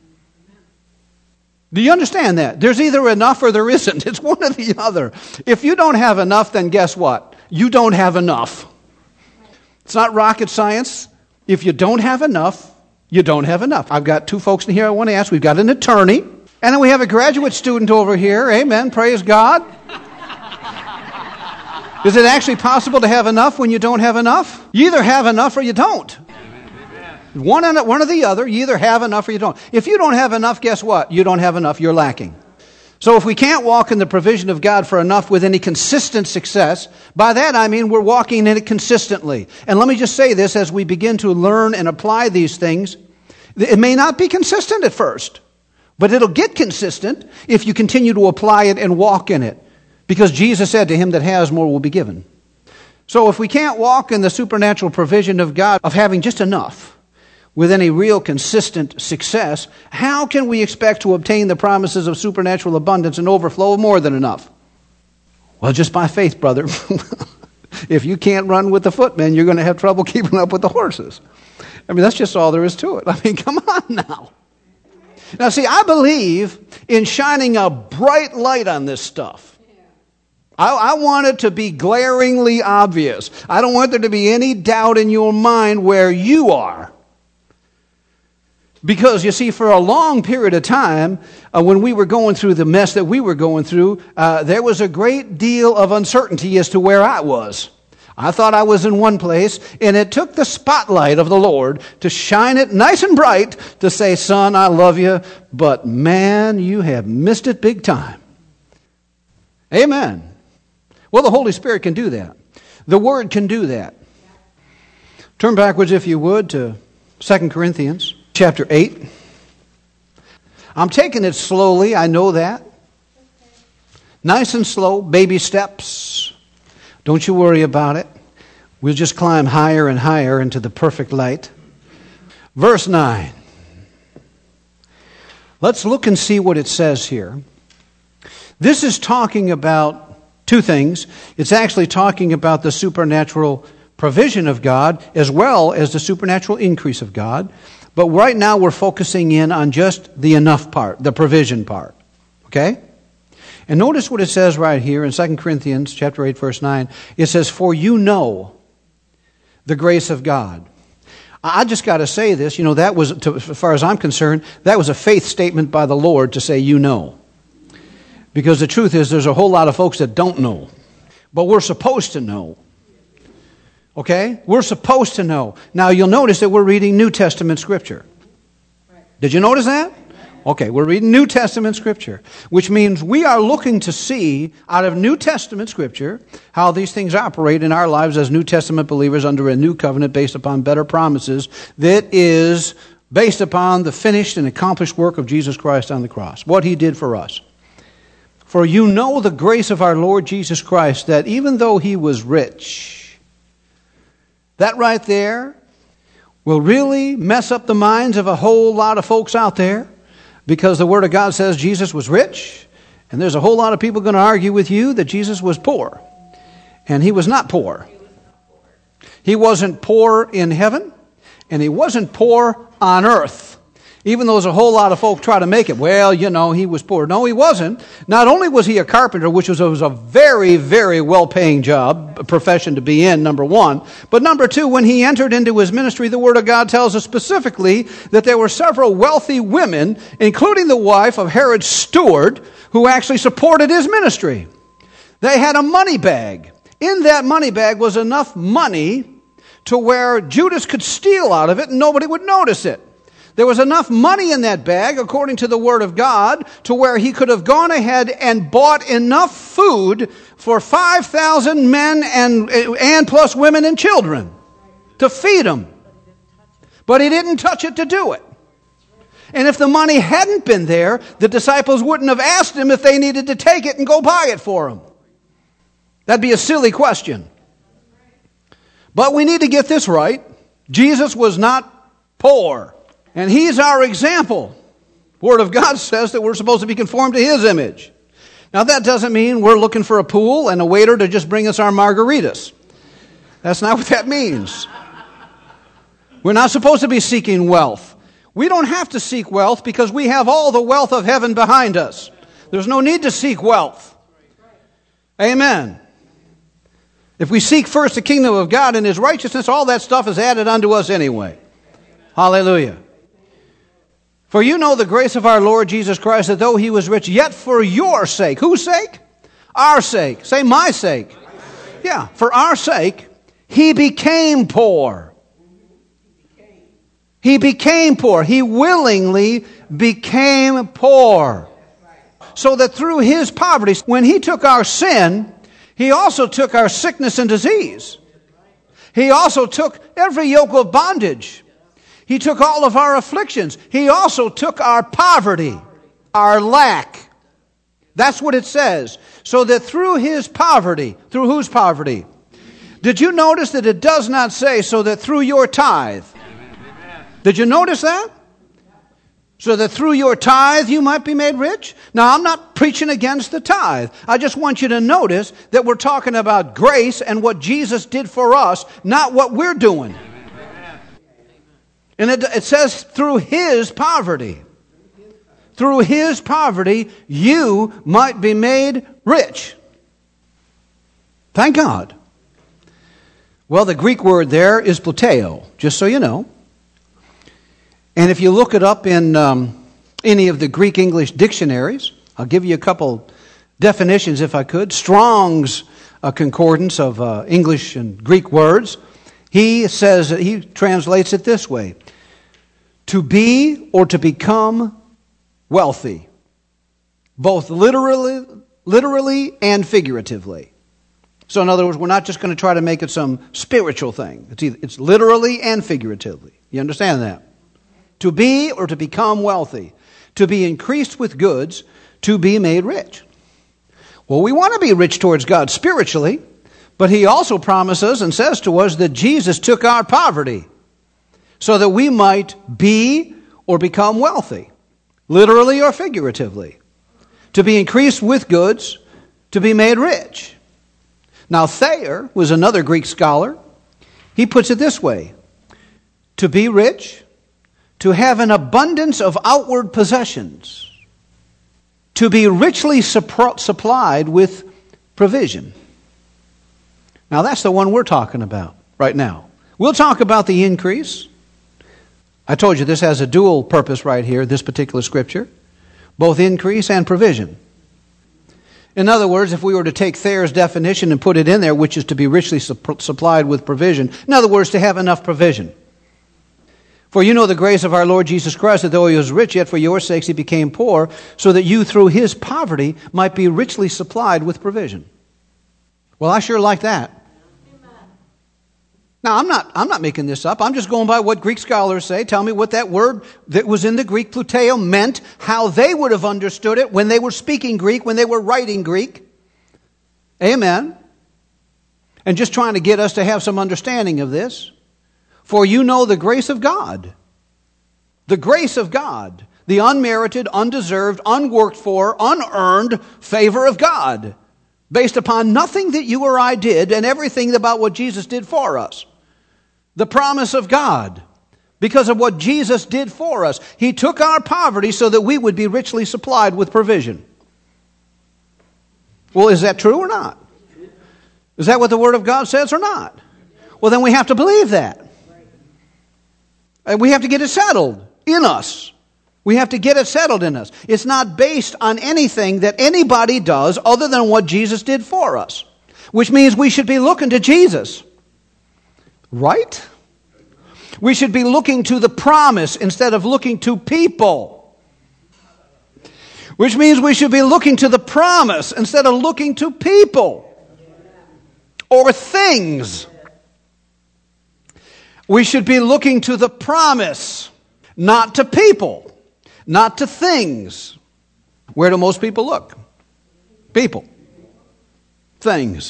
Do you understand that? There's either enough or there isn't. It's one or the other. If you don't have enough, then guess what? You don't have enough. It's not rocket science. If you don't have enough, you don't have enough. I've got two folks in here I want to ask. We've got an attorney, and then we have a graduate student over here. Amen. Praise God. Is it actually possible to have enough when you don't have enough? You either have enough or you don't. One and one or the other. You either have enough or you don't. If you don't have enough, guess what? You don't have enough. You're lacking. So if we can't walk in the provision of God for enough with any consistent success, by that I mean we're walking in it consistently. And let me just say this, as we begin to learn and apply these things, it may not be consistent at first, but it'll get consistent if you continue to apply it and walk in it. Because Jesus said, to him that has, more will be given. So if we can't walk in the supernatural provision of God, of having just enough, with any real consistent success, how can we expect to obtain the promises of supernatural abundance and overflow of more than enough? Well, just by faith, brother. If you can't run with the footmen, you're going to have trouble keeping up with the horses. I mean, that's just all there is to it. I mean, come on now. Now, see, I believe in shining a bright light on this stuff. I, I want it to be glaringly obvious. I don't want there to be any doubt in your mind where you are. Because, you see, for a long period of time, uh, when we were going through the mess that we were going through, uh, there was a great deal of uncertainty as to where I was. I thought I was in one place, and it took the spotlight of the Lord to shine it nice and bright to say, son, I love you, but man, you have missed it big time. Amen. Well, the Holy Spirit can do that. The Word can do that. Turn backwards, if you would, to Second Corinthians chapter eight. I'm taking it slowly, I know that. Nice and slow, baby steps. Don't you worry about it. We'll just climb higher and higher into the perfect light. Verse nine. Let's look and see what it says here. This is talking about two things. It's actually talking about the supernatural provision of God as well as the supernatural increase of God. But right now we're focusing in on just the enough part, the provision part. Okay? And notice what it says right here in Second Corinthians chapter eight, verse nine. It says, for you know the grace of God. I just got to say this. You know, that was, to, as far as I'm concerned, that was a faith statement by the Lord to say, you know. Because the truth is, there's a whole lot of folks that don't know. But we're supposed to know. Okay? We're supposed to know. Now, you'll notice that we're reading New Testament Scripture. Did you notice that? Okay, we're reading New Testament Scripture, which means we are looking to see out of New Testament Scripture how these things operate in our lives as New Testament believers under a new covenant based upon better promises that is based upon the finished and accomplished work of Jesus Christ on the cross, what He did for us. For you know the grace of our Lord Jesus Christ, that even though He was rich, that right there will really mess up the minds of a whole lot of folks out there. Because the Word of God says Jesus was rich, and there's a whole lot of people going to argue with you that Jesus was poor. And He was not poor. He wasn't poor in heaven, and He wasn't poor on earth. Even though there's a whole lot of folk try to make it, well, you know, He was poor. No, He wasn't. Not only was He a carpenter, which was, was a very, very well-paying job, a profession to be in, number one. But number two, when He entered into His ministry, the Word of God tells us specifically that there were several wealthy women, including the wife of Herod's steward, who actually supported His ministry. They had a money bag. In that money bag was enough money to where Judas could steal out of it and nobody would notice it. There was enough money in that bag, according to the Word of God, to where he could have gone ahead and bought enough food for five thousand men and, and plus women and children to feed them. But he didn't touch it to do it. And if the money hadn't been there, the disciples wouldn't have asked him if they needed to take it and go buy it for him. That'd be a silly question. But we need to get this right. Jesus was not poor. And He's our example. The Word of God says that we're supposed to be conformed to His image. Now that doesn't mean we're looking for a pool and a waiter to just bring us our margaritas. That's not what that means. We're not supposed to be seeking wealth. We don't have to seek wealth because we have all the wealth of heaven behind us. There's no need to seek wealth. Amen. If we seek first the kingdom of God and His righteousness, all that stuff is added unto us anyway. Hallelujah. For you know the grace of our Lord Jesus Christ, that though He was rich, yet for your sake. Whose sake? Our sake. Say my sake. Yeah, for our sake, He became poor. He became poor. He willingly became poor. So that through His poverty, when He took our sin, He also took our sickness and disease. He also took every yoke of bondage. He took all of our afflictions. He also took our poverty, our lack. That's what it says. So that through His poverty, through whose poverty? Did you notice that it does not say so that through your tithe? Did you notice that? So that through your tithe you might be made rich? Now, I'm not preaching against the tithe. I just want you to notice that we're talking about grace and what Jesus did for us, not what we're doing. And it, it says through his poverty. Through his poverty, you might be made rich. Thank God. Well, the Greek word there is pluteo, just so you know. And if you look it up in um, any of the Greek English dictionaries, I'll give you a couple definitions if I could. Strong's uh, concordance of uh, English and Greek words. He says, he translates it this way: to be or to become wealthy, both literally, literally and figuratively. So in other words, we're not just going to try to make it some spiritual thing. It's either, it's literally and figuratively. You understand that? To be or to become wealthy, to be increased with goods, to be made rich. Well, we want to be rich towards God spiritually, but he also promises and says to us that Jesus took our poverty so that we might be or become wealthy, literally or figuratively, to be increased with goods, to be made rich. Now, Thayer was another Greek scholar. He puts it this way: to be rich, to have an abundance of outward possessions, to be richly supp- supplied with provision. Now, that's the one we're talking about right now. We'll talk about the increase. I told you this has a dual purpose right here, this particular scripture, both increase and provision. In other words, if we were to take Thayer's definition and put it in there, which is to be richly su- supplied with provision, in other words, to have enough provision. For you know the grace of our Lord Jesus Christ, that though he was rich, yet for your sakes he became poor, so that you through his poverty might be richly supplied with provision. Well, I sure like that. Now, I'm not, I'm not making this up. I'm just going by what Greek scholars say. Tell me what that word that was in the Greek, pluteo, meant, how they would have understood it when they were speaking Greek, when they were writing Greek. Amen. And just trying to get us to have some understanding of this. For you know the grace of God. The grace of God. The unmerited, undeserved, unworked for, unearned favor of God. Based upon nothing that you or I did and everything about what Jesus did for us. The promise of God. Because of what Jesus did for us. He took our poverty so that we would be richly supplied with provision. Well, is that true or not? Is that what the Word of God says or not? Well, then we have to believe that. And we have to get it settled in us. We have to get it settled in us. It's not based on anything that anybody does other than what Jesus did for us. Which means we should be looking to Jesus. Right? We should be looking to the promise instead of looking to people. Which means we should be looking to the promise instead of looking to people. Or things. We should be looking to the promise, not to people. Not to things. Where do most people look? People. Things.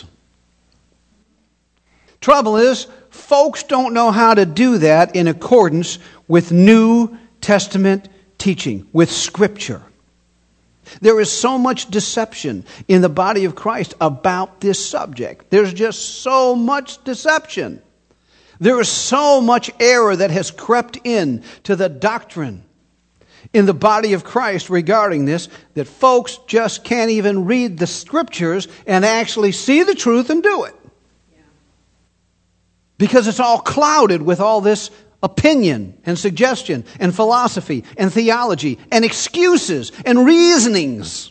Trouble is, folks don't know how to do that in accordance with New Testament teaching, with Scripture. There is so much deception in the body of Christ about this subject. There's just so much deception. There is so much error that has crept in to the doctrine in the body of Christ regarding this, that folks just can't even read the Scriptures and actually see the truth and do it. Yeah. Because it's all clouded with all this opinion and suggestion and philosophy and theology and excuses and reasonings.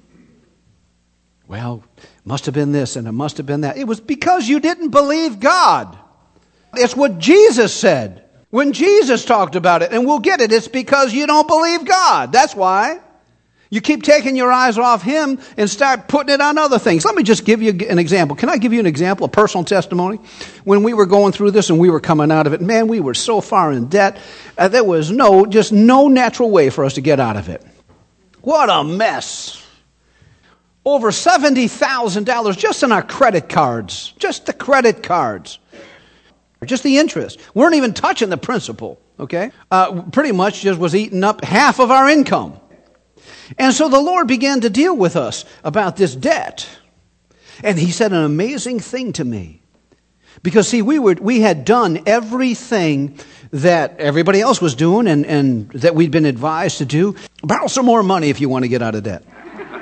Well, it must have been this and it must have been that. It was because you didn't believe God. It's what Jesus said. When Jesus talked about it, and we'll get it, it's because you don't believe God. That's why. You keep taking your eyes off Him and start putting it on other things. Let me just give you an example. Can I give you an example, a personal testimony? When we were going through this and we were coming out of it, man, we were so far in debt. Uh, there was no, just no natural way for us to get out of it. What a mess. Over seventy thousand dollars just in our credit cards. Just the credit cards. Just the interest. We weren't even touching the principal, okay? Uh, pretty much just was eating up half of our income. And so the Lord began to deal with us about this debt. And He said an amazing thing to me. Because, see, we were we had done everything that everybody else was doing and, and that we'd been advised to do. Borrow some more money if you want to get out of debt.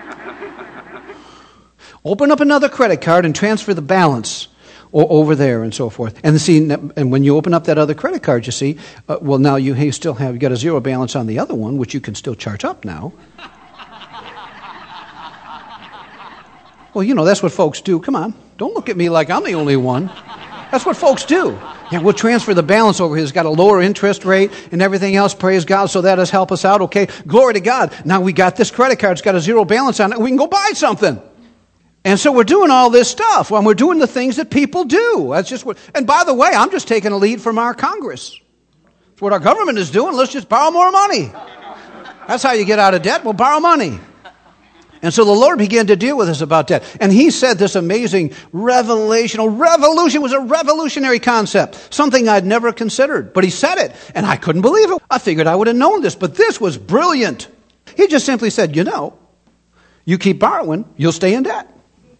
Open up another credit card and transfer the balance o- over there and so forth. And see, and when you open up that other credit card, you see, uh, well, now you, you still have you got a zero balance on the other one, which you can still charge up now. Well, you know, that's what folks do. Come on, don't look at me like I'm the only one. That's what folks do. Yeah, we'll transfer the balance over here. It's got a lower interest rate and everything else. Praise God. So that has helped us out. Okay, glory to God. Now we got this credit card. It's got a zero balance on it. We can go buy something. And so we're doing all this stuff when we're doing the things that people do. That's just what. And by the way, I'm just taking a lead from our Congress. It's what our government is doing. Let's just borrow more money. That's how you get out of debt. We'll borrow money. And so the Lord began to deal with us about that. And He said this amazing revelational revolution was a revolutionary concept, something I'd never considered. But He said it, and I couldn't believe it. I figured I would have known this, but this was brilliant. He just simply said, you know, you keep borrowing, you'll stay in debt.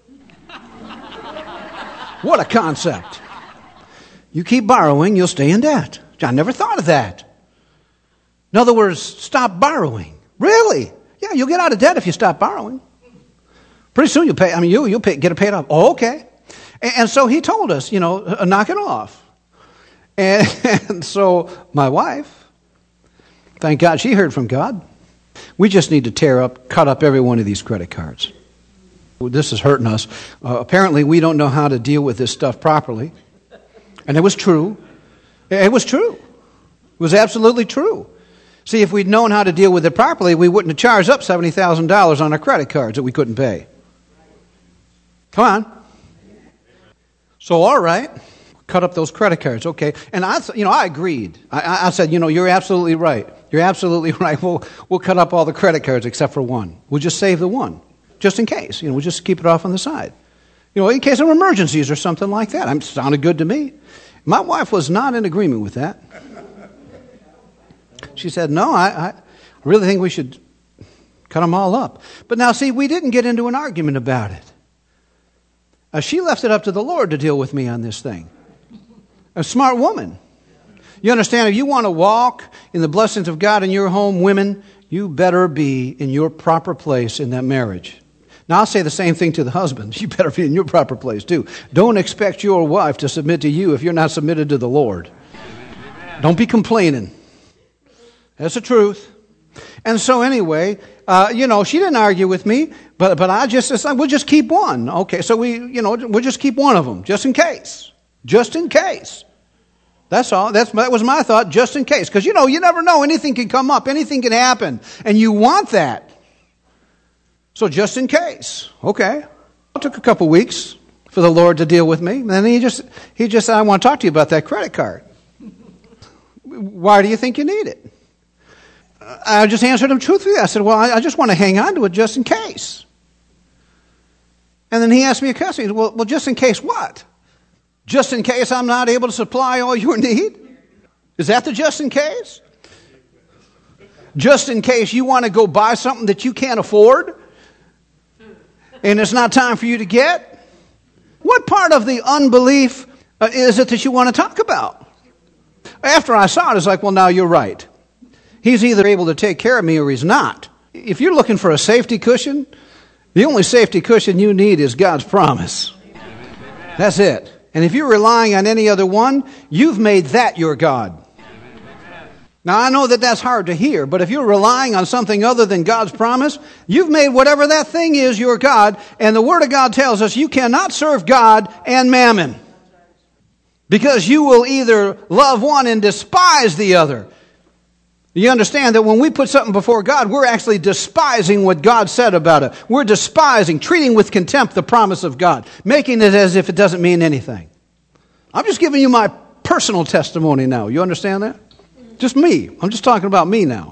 What a concept. You keep borrowing, you'll stay in debt. I never thought of that. In other words, stop borrowing. Really? Yeah, you'll get out of debt if you stop borrowing. Pretty soon you'll pay, I mean, you, you'll pay, get it paid off. Oh, okay. And, and so He told us, you know, uh, knock it off. And, and so my wife, thank God she heard from God. We just need to tear up, cut up every one of these credit cards. This is hurting us. Uh, apparently we don't know how to deal with this stuff properly. And it was true. It was true. It was absolutely true. See, if we'd known how to deal with it properly, we wouldn't have charged up seventy thousand dollars on our credit cards that we couldn't pay. Come on. So, all right, cut up those credit cards, okay. And I, you know, I agreed. I, I said, you know, you're absolutely right. You're absolutely right. We'll, we'll cut up all the credit cards except for one. We'll just save the one, just in case. You know, we'll just keep it off on the side. You know, in case of emergencies or something like that. It sounded good to me. My wife was not in agreement with that. She said, no, I, I really think we should cut them all up. But now, see, we didn't get into an argument about it. Uh, she left it up to the Lord to deal with me on this thing. A smart woman. You understand, if you want to walk in the blessings of God in your home, women, you better be in your proper place in that marriage. Now, I'll say the same thing to the husband. You better be in your proper place, too. Don't expect your wife to submit to you if you're not submitted to the Lord. Don't be complaining. That's the truth. And so anyway, uh, you know, she didn't argue with me, but but I just said, we'll just keep one. Okay, so we, you know, we'll just keep one of them, just in case. Just in case. That's all. That's, that was my thought, just in case. Because, you know, you never know. Anything can come up. Anything can happen. And you want that. So just in case. Okay. It took a couple weeks for the Lord to deal with me. And then he just, he just said, I want to talk to you about that credit card. Why do you think you need it? I just answered him truthfully. I said, well, I, I just want to hang on to it just in case. And then he asked me a question. He said, well, well, just in case what? Just in case I'm not able to supply all your need? Is that the just in case? Just in case you want to go buy something that you can't afford and it's not time for you to get? What part of the unbelief uh, is it that you want to talk about? After I saw it, it's like, well, now you're right. He's either able to take care of me or he's not. If you're looking for a safety cushion, the only safety cushion you need is God's promise. That's it. And if you're relying on any other one, you've made that your God. Now, I know that that's hard to hear, but if you're relying on something other than God's promise, you've made whatever that thing is your God. And the Word of God tells us you cannot serve God and mammon. Because you will either love one and despise the other. You understand that when we put something before God, we're actually despising what God said about it. We're despising, treating with contempt the promise of God, making it as if it doesn't mean anything. I'm just giving you my personal testimony now. You understand that? Just me. I'm just talking about me now.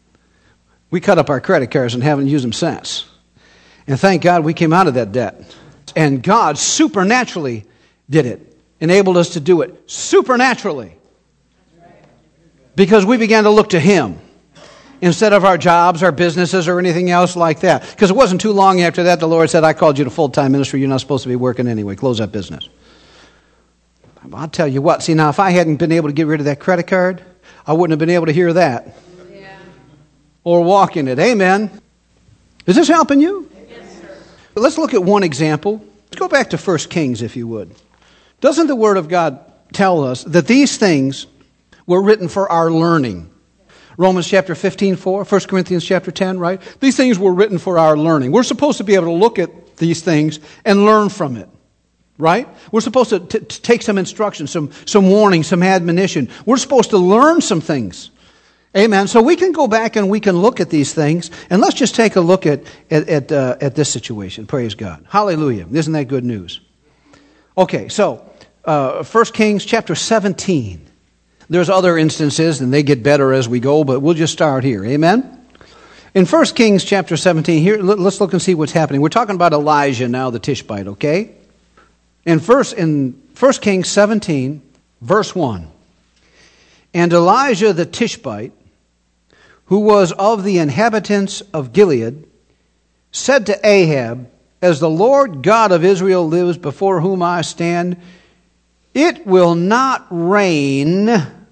We cut up our credit cards and haven't used them since. And thank God we came out of that debt. And God supernaturally did it, enabled us to do it supernaturally. Because we began to look to Him instead of our jobs, our businesses, or anything else like that. Because it wasn't too long after that the Lord said, I called you to full-time ministry. You're not supposed to be working anyway. Close that business. I'll tell you what. See, now, if I hadn't been able to get rid of that credit card, I wouldn't have been able to hear that. Yeah. Or walk in it. Amen. Is this helping you? Yes, sir. Let's look at one example. Let's go back to First Kings, if you would. Doesn't the Word of God tell us that these things were written for our learning? Romans chapter fifteen, four, First Corinthians chapter ten, right? These things were written for our learning. We're supposed to be able to look at these things and learn from it, right? We're supposed to, t- to take some instruction, some, some warning, some admonition. We're supposed to learn some things. Amen. So we can go back and we can look at these things, and let's just take a look at at at, uh, at this situation. Praise God. Hallelujah. Isn't that good news? Okay, so uh, First Kings chapter seventeen. There's other instances, and they get better as we go, but we'll just start here. Amen? In First Kings chapter seventeen, here, let's look and see what's happening. We're talking about Elijah now, the Tishbite, okay? In first, in First Kings seventeen, verse one. And Elijah the Tishbite, who was of the inhabitants of Gilead, said to Ahab, as the Lord God of Israel lives before whom I stand, it will not rain,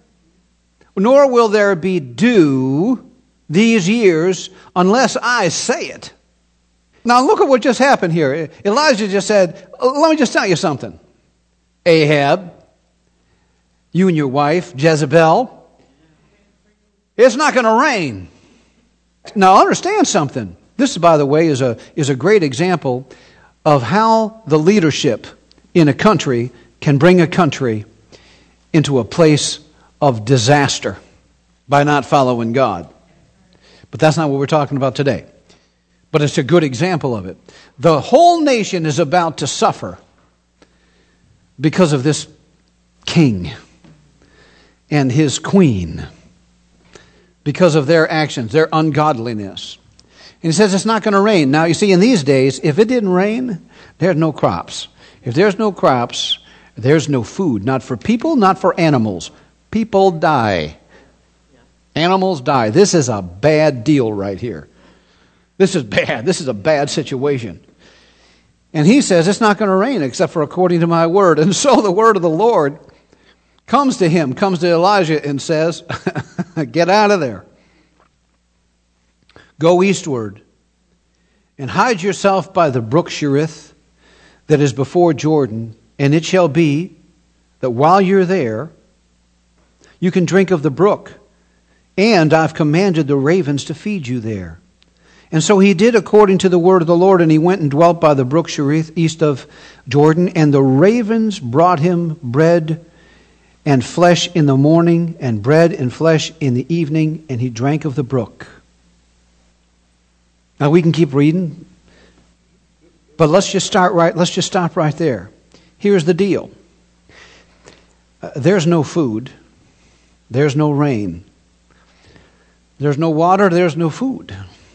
nor will there be dew these years unless I say it. Now look at what just happened here. Elijah just said, let me just tell you something. Ahab, you and your wife, Jezebel, it's not going to rain. Now understand something. This, by the way, is a, is a great example of how the leadership in a country can bring a country into a place of disaster by not following God. But that's not what we're talking about today. But it's a good example of it. The whole nation is about to suffer because of this king and his queen, because of their actions, their ungodliness. And he says it's not going to rain. Now, you see, in these days, if it didn't rain, there's no crops. If there's no crops, there's no food. Not for people, not for animals. People die. Animals die. This is a bad deal right here. This is bad. This is a bad situation. And he says it's not going to rain except for according to my word. And so the word of the Lord comes to him, comes to Elijah and says, get out of there. Go eastward and hide yourself by the brook Cherith that is before Jordan. And it shall be that while you're there, you can drink of the brook. And I've commanded the ravens to feed you there. And so he did according to the word of the Lord, and he went and dwelt by the brook Cherith east of Jordan. And the ravens brought him bread and flesh in the morning, and bread and flesh in the evening, and he drank of the brook. Now we can keep reading, but let's just start right. Let's just stop right there. Here's the deal. Uh, there's no food. There's no rain. There's no water. There's no food.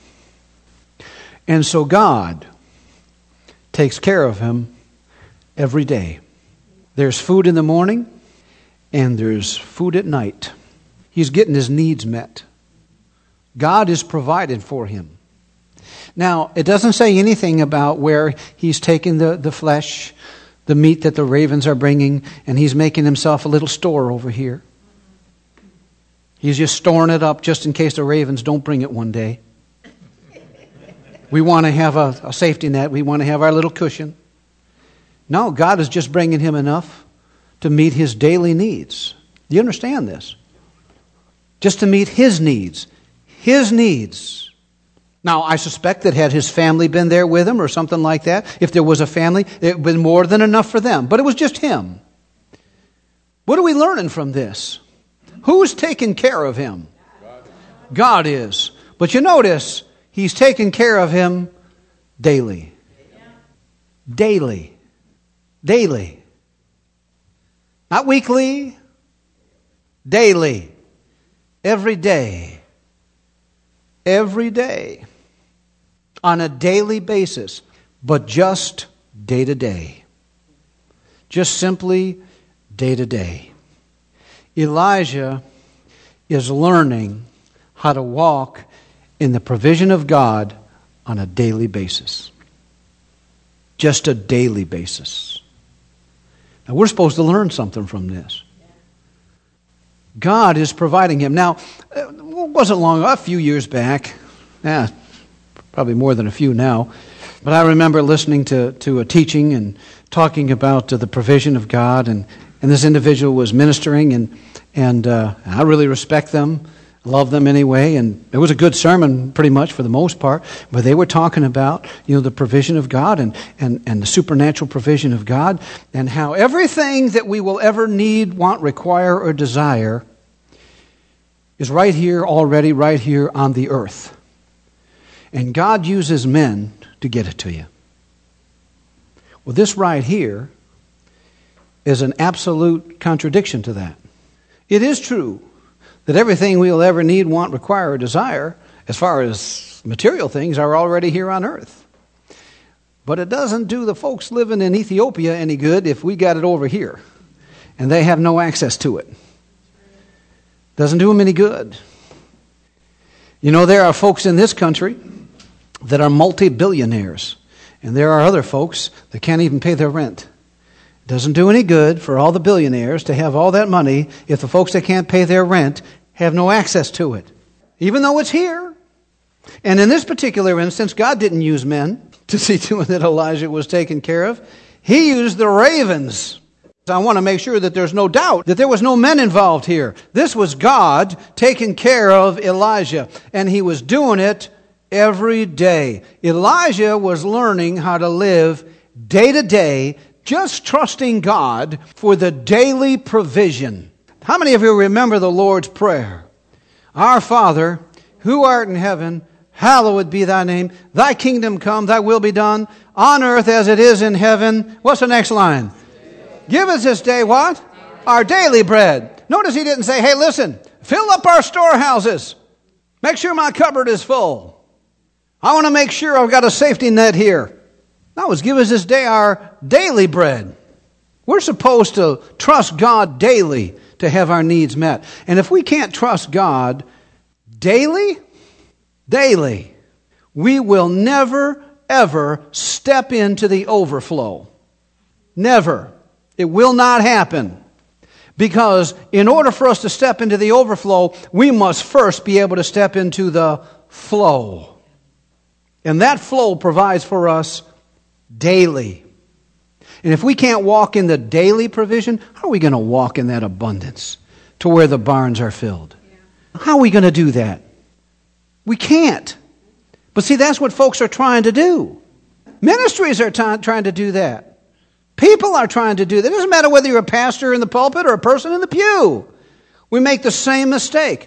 And so God takes care of him every day. There's food in the morning and there's food at night. He's getting his needs met. God is provided for him. Now, it doesn't say anything about where he's taking the, the flesh, the meat that the ravens are bringing, and he's making himself a little store over here. He's just storing it up just in case the ravens don't bring it one day. We want to have a, a safety net. We want to have our little cushion. No, God is just bringing him enough to meet his daily needs. Do you understand this? Just to meet his needs. His needs. Now, I suspect that had his family been there with him or something like that, if there was a family, it would have been more than enough for them. But it was just him. What are we learning from this? Who's taking care of him? God is. But you notice, he's taking care of him daily. Daily. Daily. Not weekly. Daily. Every day. Every day. On a daily basis. But just day to day. Just simply day to day. Elijah is learning how to walk in the provision of God on a daily basis. Just a daily basis. Now, we're supposed to learn something from this. God is providing him. Now, it wasn't long, a few years back, yeah, probably more than a few now, but I remember listening to, to a teaching and talking about uh, the provision of God, and, and this individual was ministering, and, and uh, I really respect them, love them anyway, and it was a good sermon pretty much for the most part, but they were talking about, you know, the provision of God and, and, and the supernatural provision of God, and how everything that we will ever need, want, require, or desire is right here already, right here on the earth. And God uses men to get it to you. Well, this right here is an absolute contradiction to that. It is true that everything we'll ever need, want, require, or desire, as far as material things, are already here on earth. But it doesn't do the folks living in Ethiopia any good if we got it over here and they have no access to it. Doesn't do them any good. You know, there are folks in this country that are multi-billionaires, and there are other folks that can't even pay their rent. It doesn't do any good for all the billionaires to have all that money if the folks that can't pay their rent have no access to it, even though it's here. And in this particular instance, God didn't use men to see to it that Elijah was taken care of. He used the ravens. I want to make sure that there's no doubt that there was no men involved here. This was God taking care of Elijah, and he was doing it every day. Elijah was learning how to live day to day, just trusting God for the daily provision. How many of you remember the Lord's Prayer? Our Father, who art in heaven, hallowed be thy name. Thy kingdom come, thy will be done, on earth as it is in heaven. What's the next line? Give us this day what? Our daily bread. Notice he didn't say, hey, listen, fill up our storehouses. Make sure my cupboard is full. I want to make sure I've got a safety net here. No, it's give us this day our daily bread. We're supposed to trust God daily to have our needs met. And if we can't trust God daily, daily, we will never, ever step into the overflow. Never. It will not happen. Because in order for us to step into the overflow, we must first be able to step into the flow. And that flow provides for us daily. And if we can't walk in the daily provision, how are we going to walk in that abundance to where the barns are filled? How are we going to do that? We can't. But see, that's what folks are trying to do. Ministries are t- trying to do that. People are trying to do that. It doesn't matter whether you're a pastor in the pulpit or a person in the pew. We make the same mistake.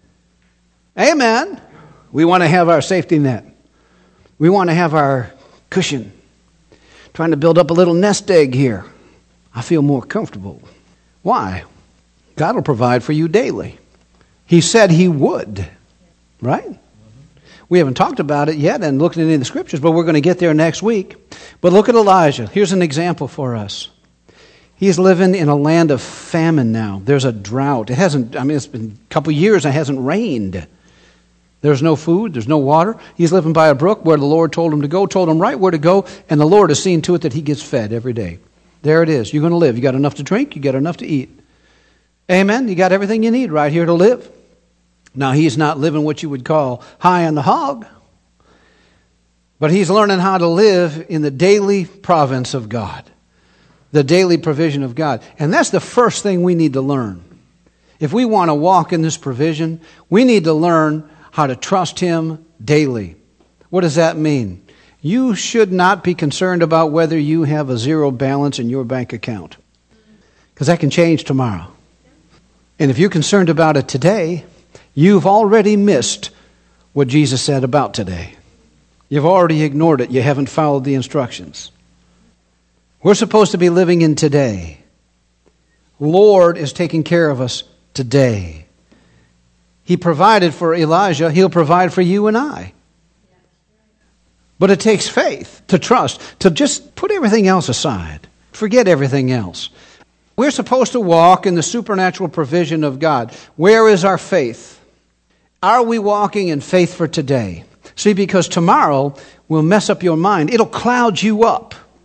Amen. We want to have our safety net. We want to have our cushion. Trying to build up a little nest egg here. I feel more comfortable. Why? God will provide for you daily. He said He would. Right? We haven't talked about it yet and looked at any of the scriptures, but we're going to get there next week. But look at Elijah. Here's an example for us. He's living in a land of famine now. There's a drought. It hasn't, I mean, it's been a couple years and it hasn't rained. There's no food. There's no water. He's living by a brook where the Lord told him to go, told him right where to go, and the Lord has seen to it that he gets fed every day. There it is. You're going to live. You got enough to drink. You got enough to eat. Amen. You got everything you need right here to live. Now, he's not living what you would call high on the hog, but he's learning how to live in the daily province of God, the daily provision of God. And that's the first thing we need to learn. If we want to walk in this provision, we need to learn how to trust Him daily. What does that mean? You should not be concerned about whether you have a zero balance in your bank account, because that can change tomorrow. And if you're concerned about it today, you've already missed what Jesus said about today. You've already ignored it. You haven't followed the instructions. We're supposed to be living in today. Lord is taking care of us today. He provided for Elijah. He'll provide for you and I. But it takes faith to trust, to just put everything else aside. Forget everything else. We're supposed to walk in the supernatural provision of God. Where is our faith? Are we walking in faith for today? See, because tomorrow will mess up your mind. It'll cloud you up. Do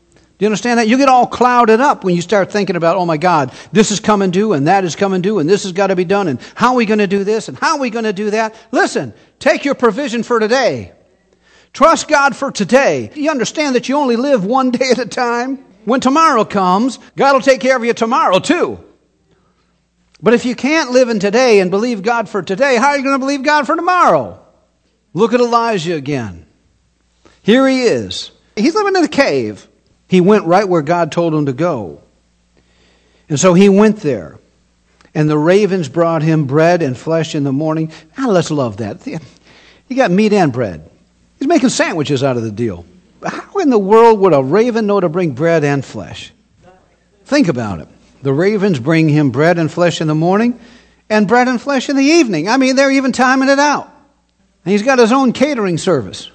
You understand that? You get all clouded up when you start thinking about, oh my God, this is coming due and that is coming due and this has got to be done and how are we going to do this and how are we going to do that? Listen, take your provision for today. Trust God for today. You understand that you only live one day at a time? When tomorrow comes, God will take care of you tomorrow too. But if you can't live in today and believe God for today, how are you going to believe God for tomorrow? Look at Elijah again. Here he is. He's living in a cave. He went right where God told him to go. And so he went there. And the ravens brought him bread and flesh in the morning. Ah, let's love that. You got meat and bread. He's making sandwiches out of the deal. How in the world would a raven know to bring bread and flesh? Think about it. The ravens bring him bread and flesh in the morning and bread and flesh in the evening. I mean, they're even timing it out. And he's got his own catering service.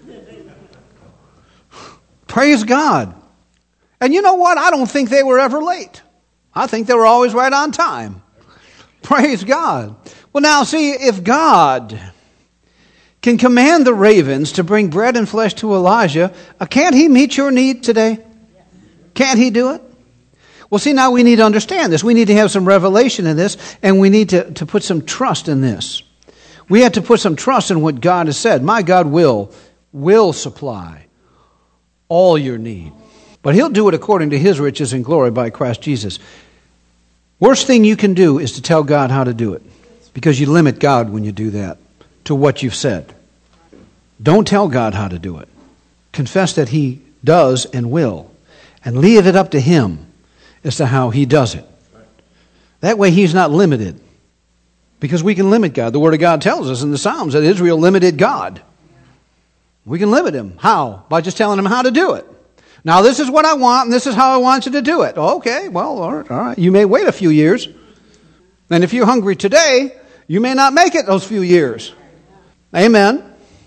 Praise God. And you know what? I don't think they were ever late. I think they were always right on time. Praise God. Well, now, see, if God can command the ravens to bring bread and flesh to Elijah, uh, can't he meet your need today? Can't he do it? Well, see, now we need to understand this. We need to have some revelation in this, and we need to, to put some trust in this. We have to put some trust in what God has said. My God will, will supply all your need. But he'll do it according to his riches and glory by Christ Jesus. Worst thing you can do is to tell God how to do it, because you limit God when you do that to what you've said. Don't tell God how to do it. Confess that he does and will, and leave it up to him as to how he does it. That way he's not limited, because we can limit God. The Word of God tells us in the Psalms that Israel limited God. We can limit him. How? By just telling him how to do it. Now, this is what I want, and this is how I want you to do it. Okay, well, all right, all right. You may wait a few years. And if you're hungry today, you may not make it those few years. Amen.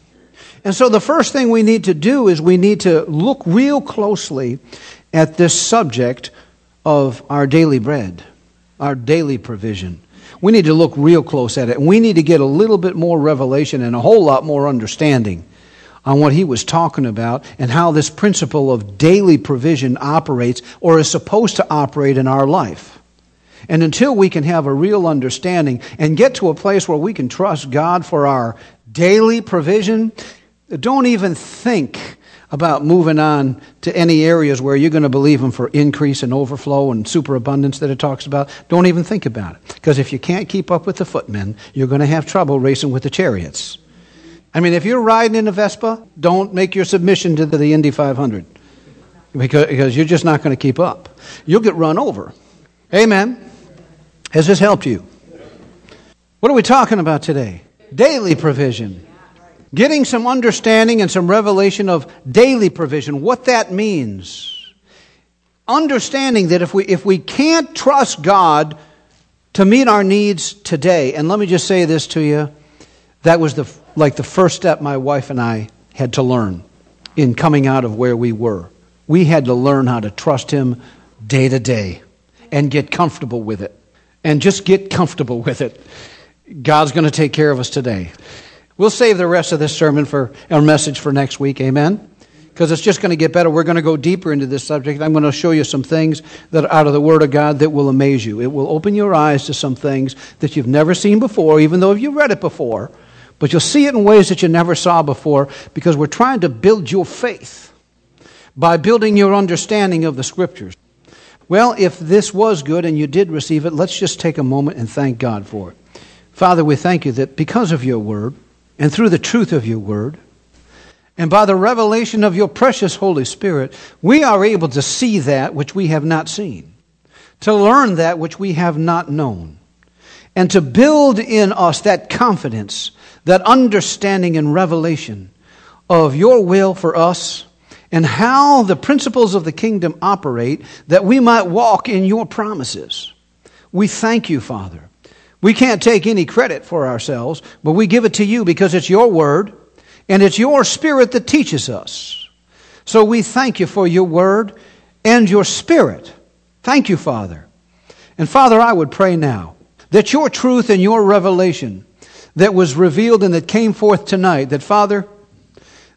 And so the first thing we need to do is we need to look real closely at this subject of our daily bread, our daily provision. We need to look real close at it. And we need to get a little bit more revelation and a whole lot more understanding on what he was talking about and how this principle of daily provision operates or is supposed to operate in our life. And until we can have a real understanding and get to a place where we can trust God for our daily provision, don't even think about moving on to any areas where you're going to believe him for increase and overflow and superabundance that it talks about. Don't even think about it. Because if you can't keep up with the footmen, you're going to have trouble racing with the chariots. I mean, if you're riding in a Vespa, don't make your submission to the Indy five hundred. Because, because you're just not going to keep up. You'll get run over. Amen. Has this helped you? What are we talking about today? Daily provision. Getting some understanding and some revelation of daily provision, what that means. Understanding that if we if we can't trust God to meet our needs today, and let me just say this to you, that was the like the first step my wife and I had to learn in coming out of where we were. We had to learn how to trust him day to day and get comfortable with it. And just get comfortable with it. God's going to take care of us today. We'll save the rest of this sermon for our message for next week. Amen? Because it's just going to get better. We're going to go deeper into this subject. I'm going to show you some things that are out of the Word of God that will amaze you. It will open your eyes to some things that you've never seen before, even though you've read it before. But you'll see it in ways that you never saw before, because we're trying to build your faith by building your understanding of the Scriptures. Well, if this was good and you did receive it, let's just take a moment and thank God for it. Father, we thank you that because of your Word, and through the truth of your Word, and by the revelation of your precious Holy Spirit, we are able to see that which we have not seen, to learn that which we have not known, and to build in us that confidence, that understanding and revelation of your will for us and how the principles of the kingdom operate, that we might walk in your promises. We thank you, Father. We can't take any credit for ourselves, but we give it to you because it's your word and it's your Spirit that teaches us. So we thank you for your word and your Spirit. Thank you, Father. And Father, I would pray now that your truth and your revelation that was revealed and that came forth tonight, that Father,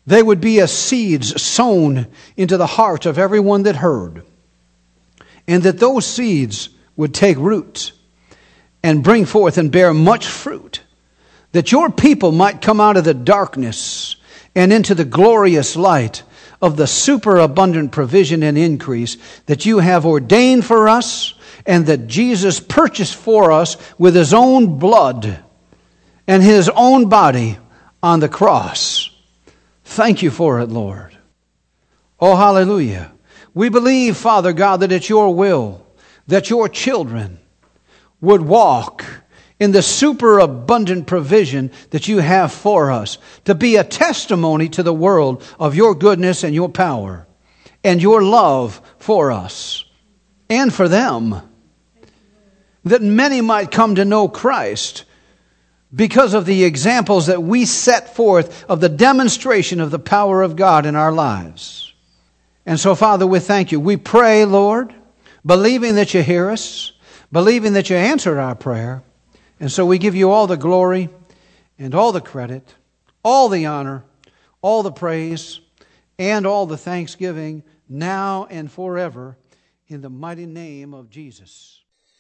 They would be as seeds sown into the heart of everyone that heard. And that those seeds would take root and bring forth and bear much fruit. That your people might come out of the darkness and into the glorious light of the superabundant provision and increase that you have ordained for us and that Jesus purchased for us with His own blood and His own body on the cross. Thank you for it, Lord. Oh, hallelujah. We believe, Father God, that it's your will that your children would walk in the superabundant provision that you have for us, to be a testimony to the world of your goodness and your power and your love for us and for them, that many might come to know Christ because of the examples that we set forth of the demonstration of the power of God in our lives. And so, Father, we thank you. We pray, Lord, believing that you hear us, believing that you answered our prayer. And so we give you all the glory and all the credit, all the honor, all the praise, and all the thanksgiving now and forever in the mighty name of Jesus.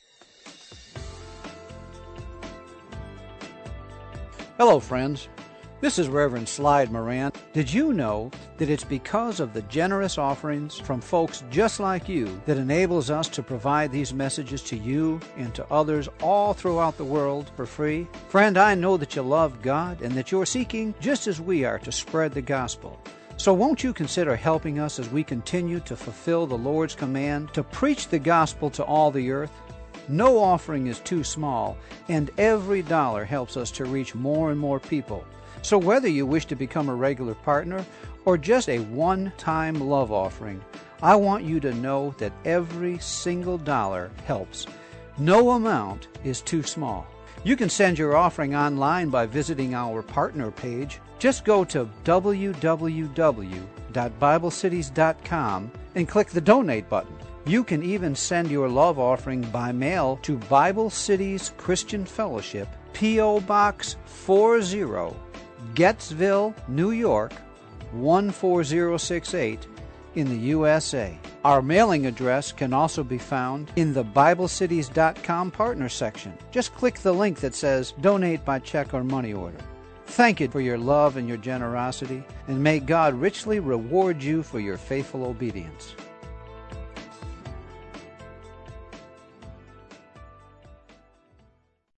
Hello, friends. This is Reverend Slide Moran. Did you know that it's because of the generous offerings from folks just like you that enables us to provide these messages to you and to others all throughout the world for free? Friend, I know that you love God and that you're seeking, just as we are, to spread the gospel. So won't you consider helping us as we continue to fulfill the Lord's command to preach the gospel to all the earth? No offering is too small, and every dollar helps us to reach more and more people. So whether you wish to become a regular partner or just a one-time love offering, I want you to know that every single dollar helps. No amount is too small. You can send your offering online by visiting our partner page. Just go to w w w dot bible cities dot com and click the donate button. You can even send your love offering by mail to Bible Cities Christian Fellowship, P O Box forty, Gettsville, New York, one four zero six eight in the U S A. Our mailing address can also be found in the bible cities dot com partner section. Just click the link that says Donate by Check or Money Order. Thank you for your love and your generosity, and may God richly reward you for your faithful obedience.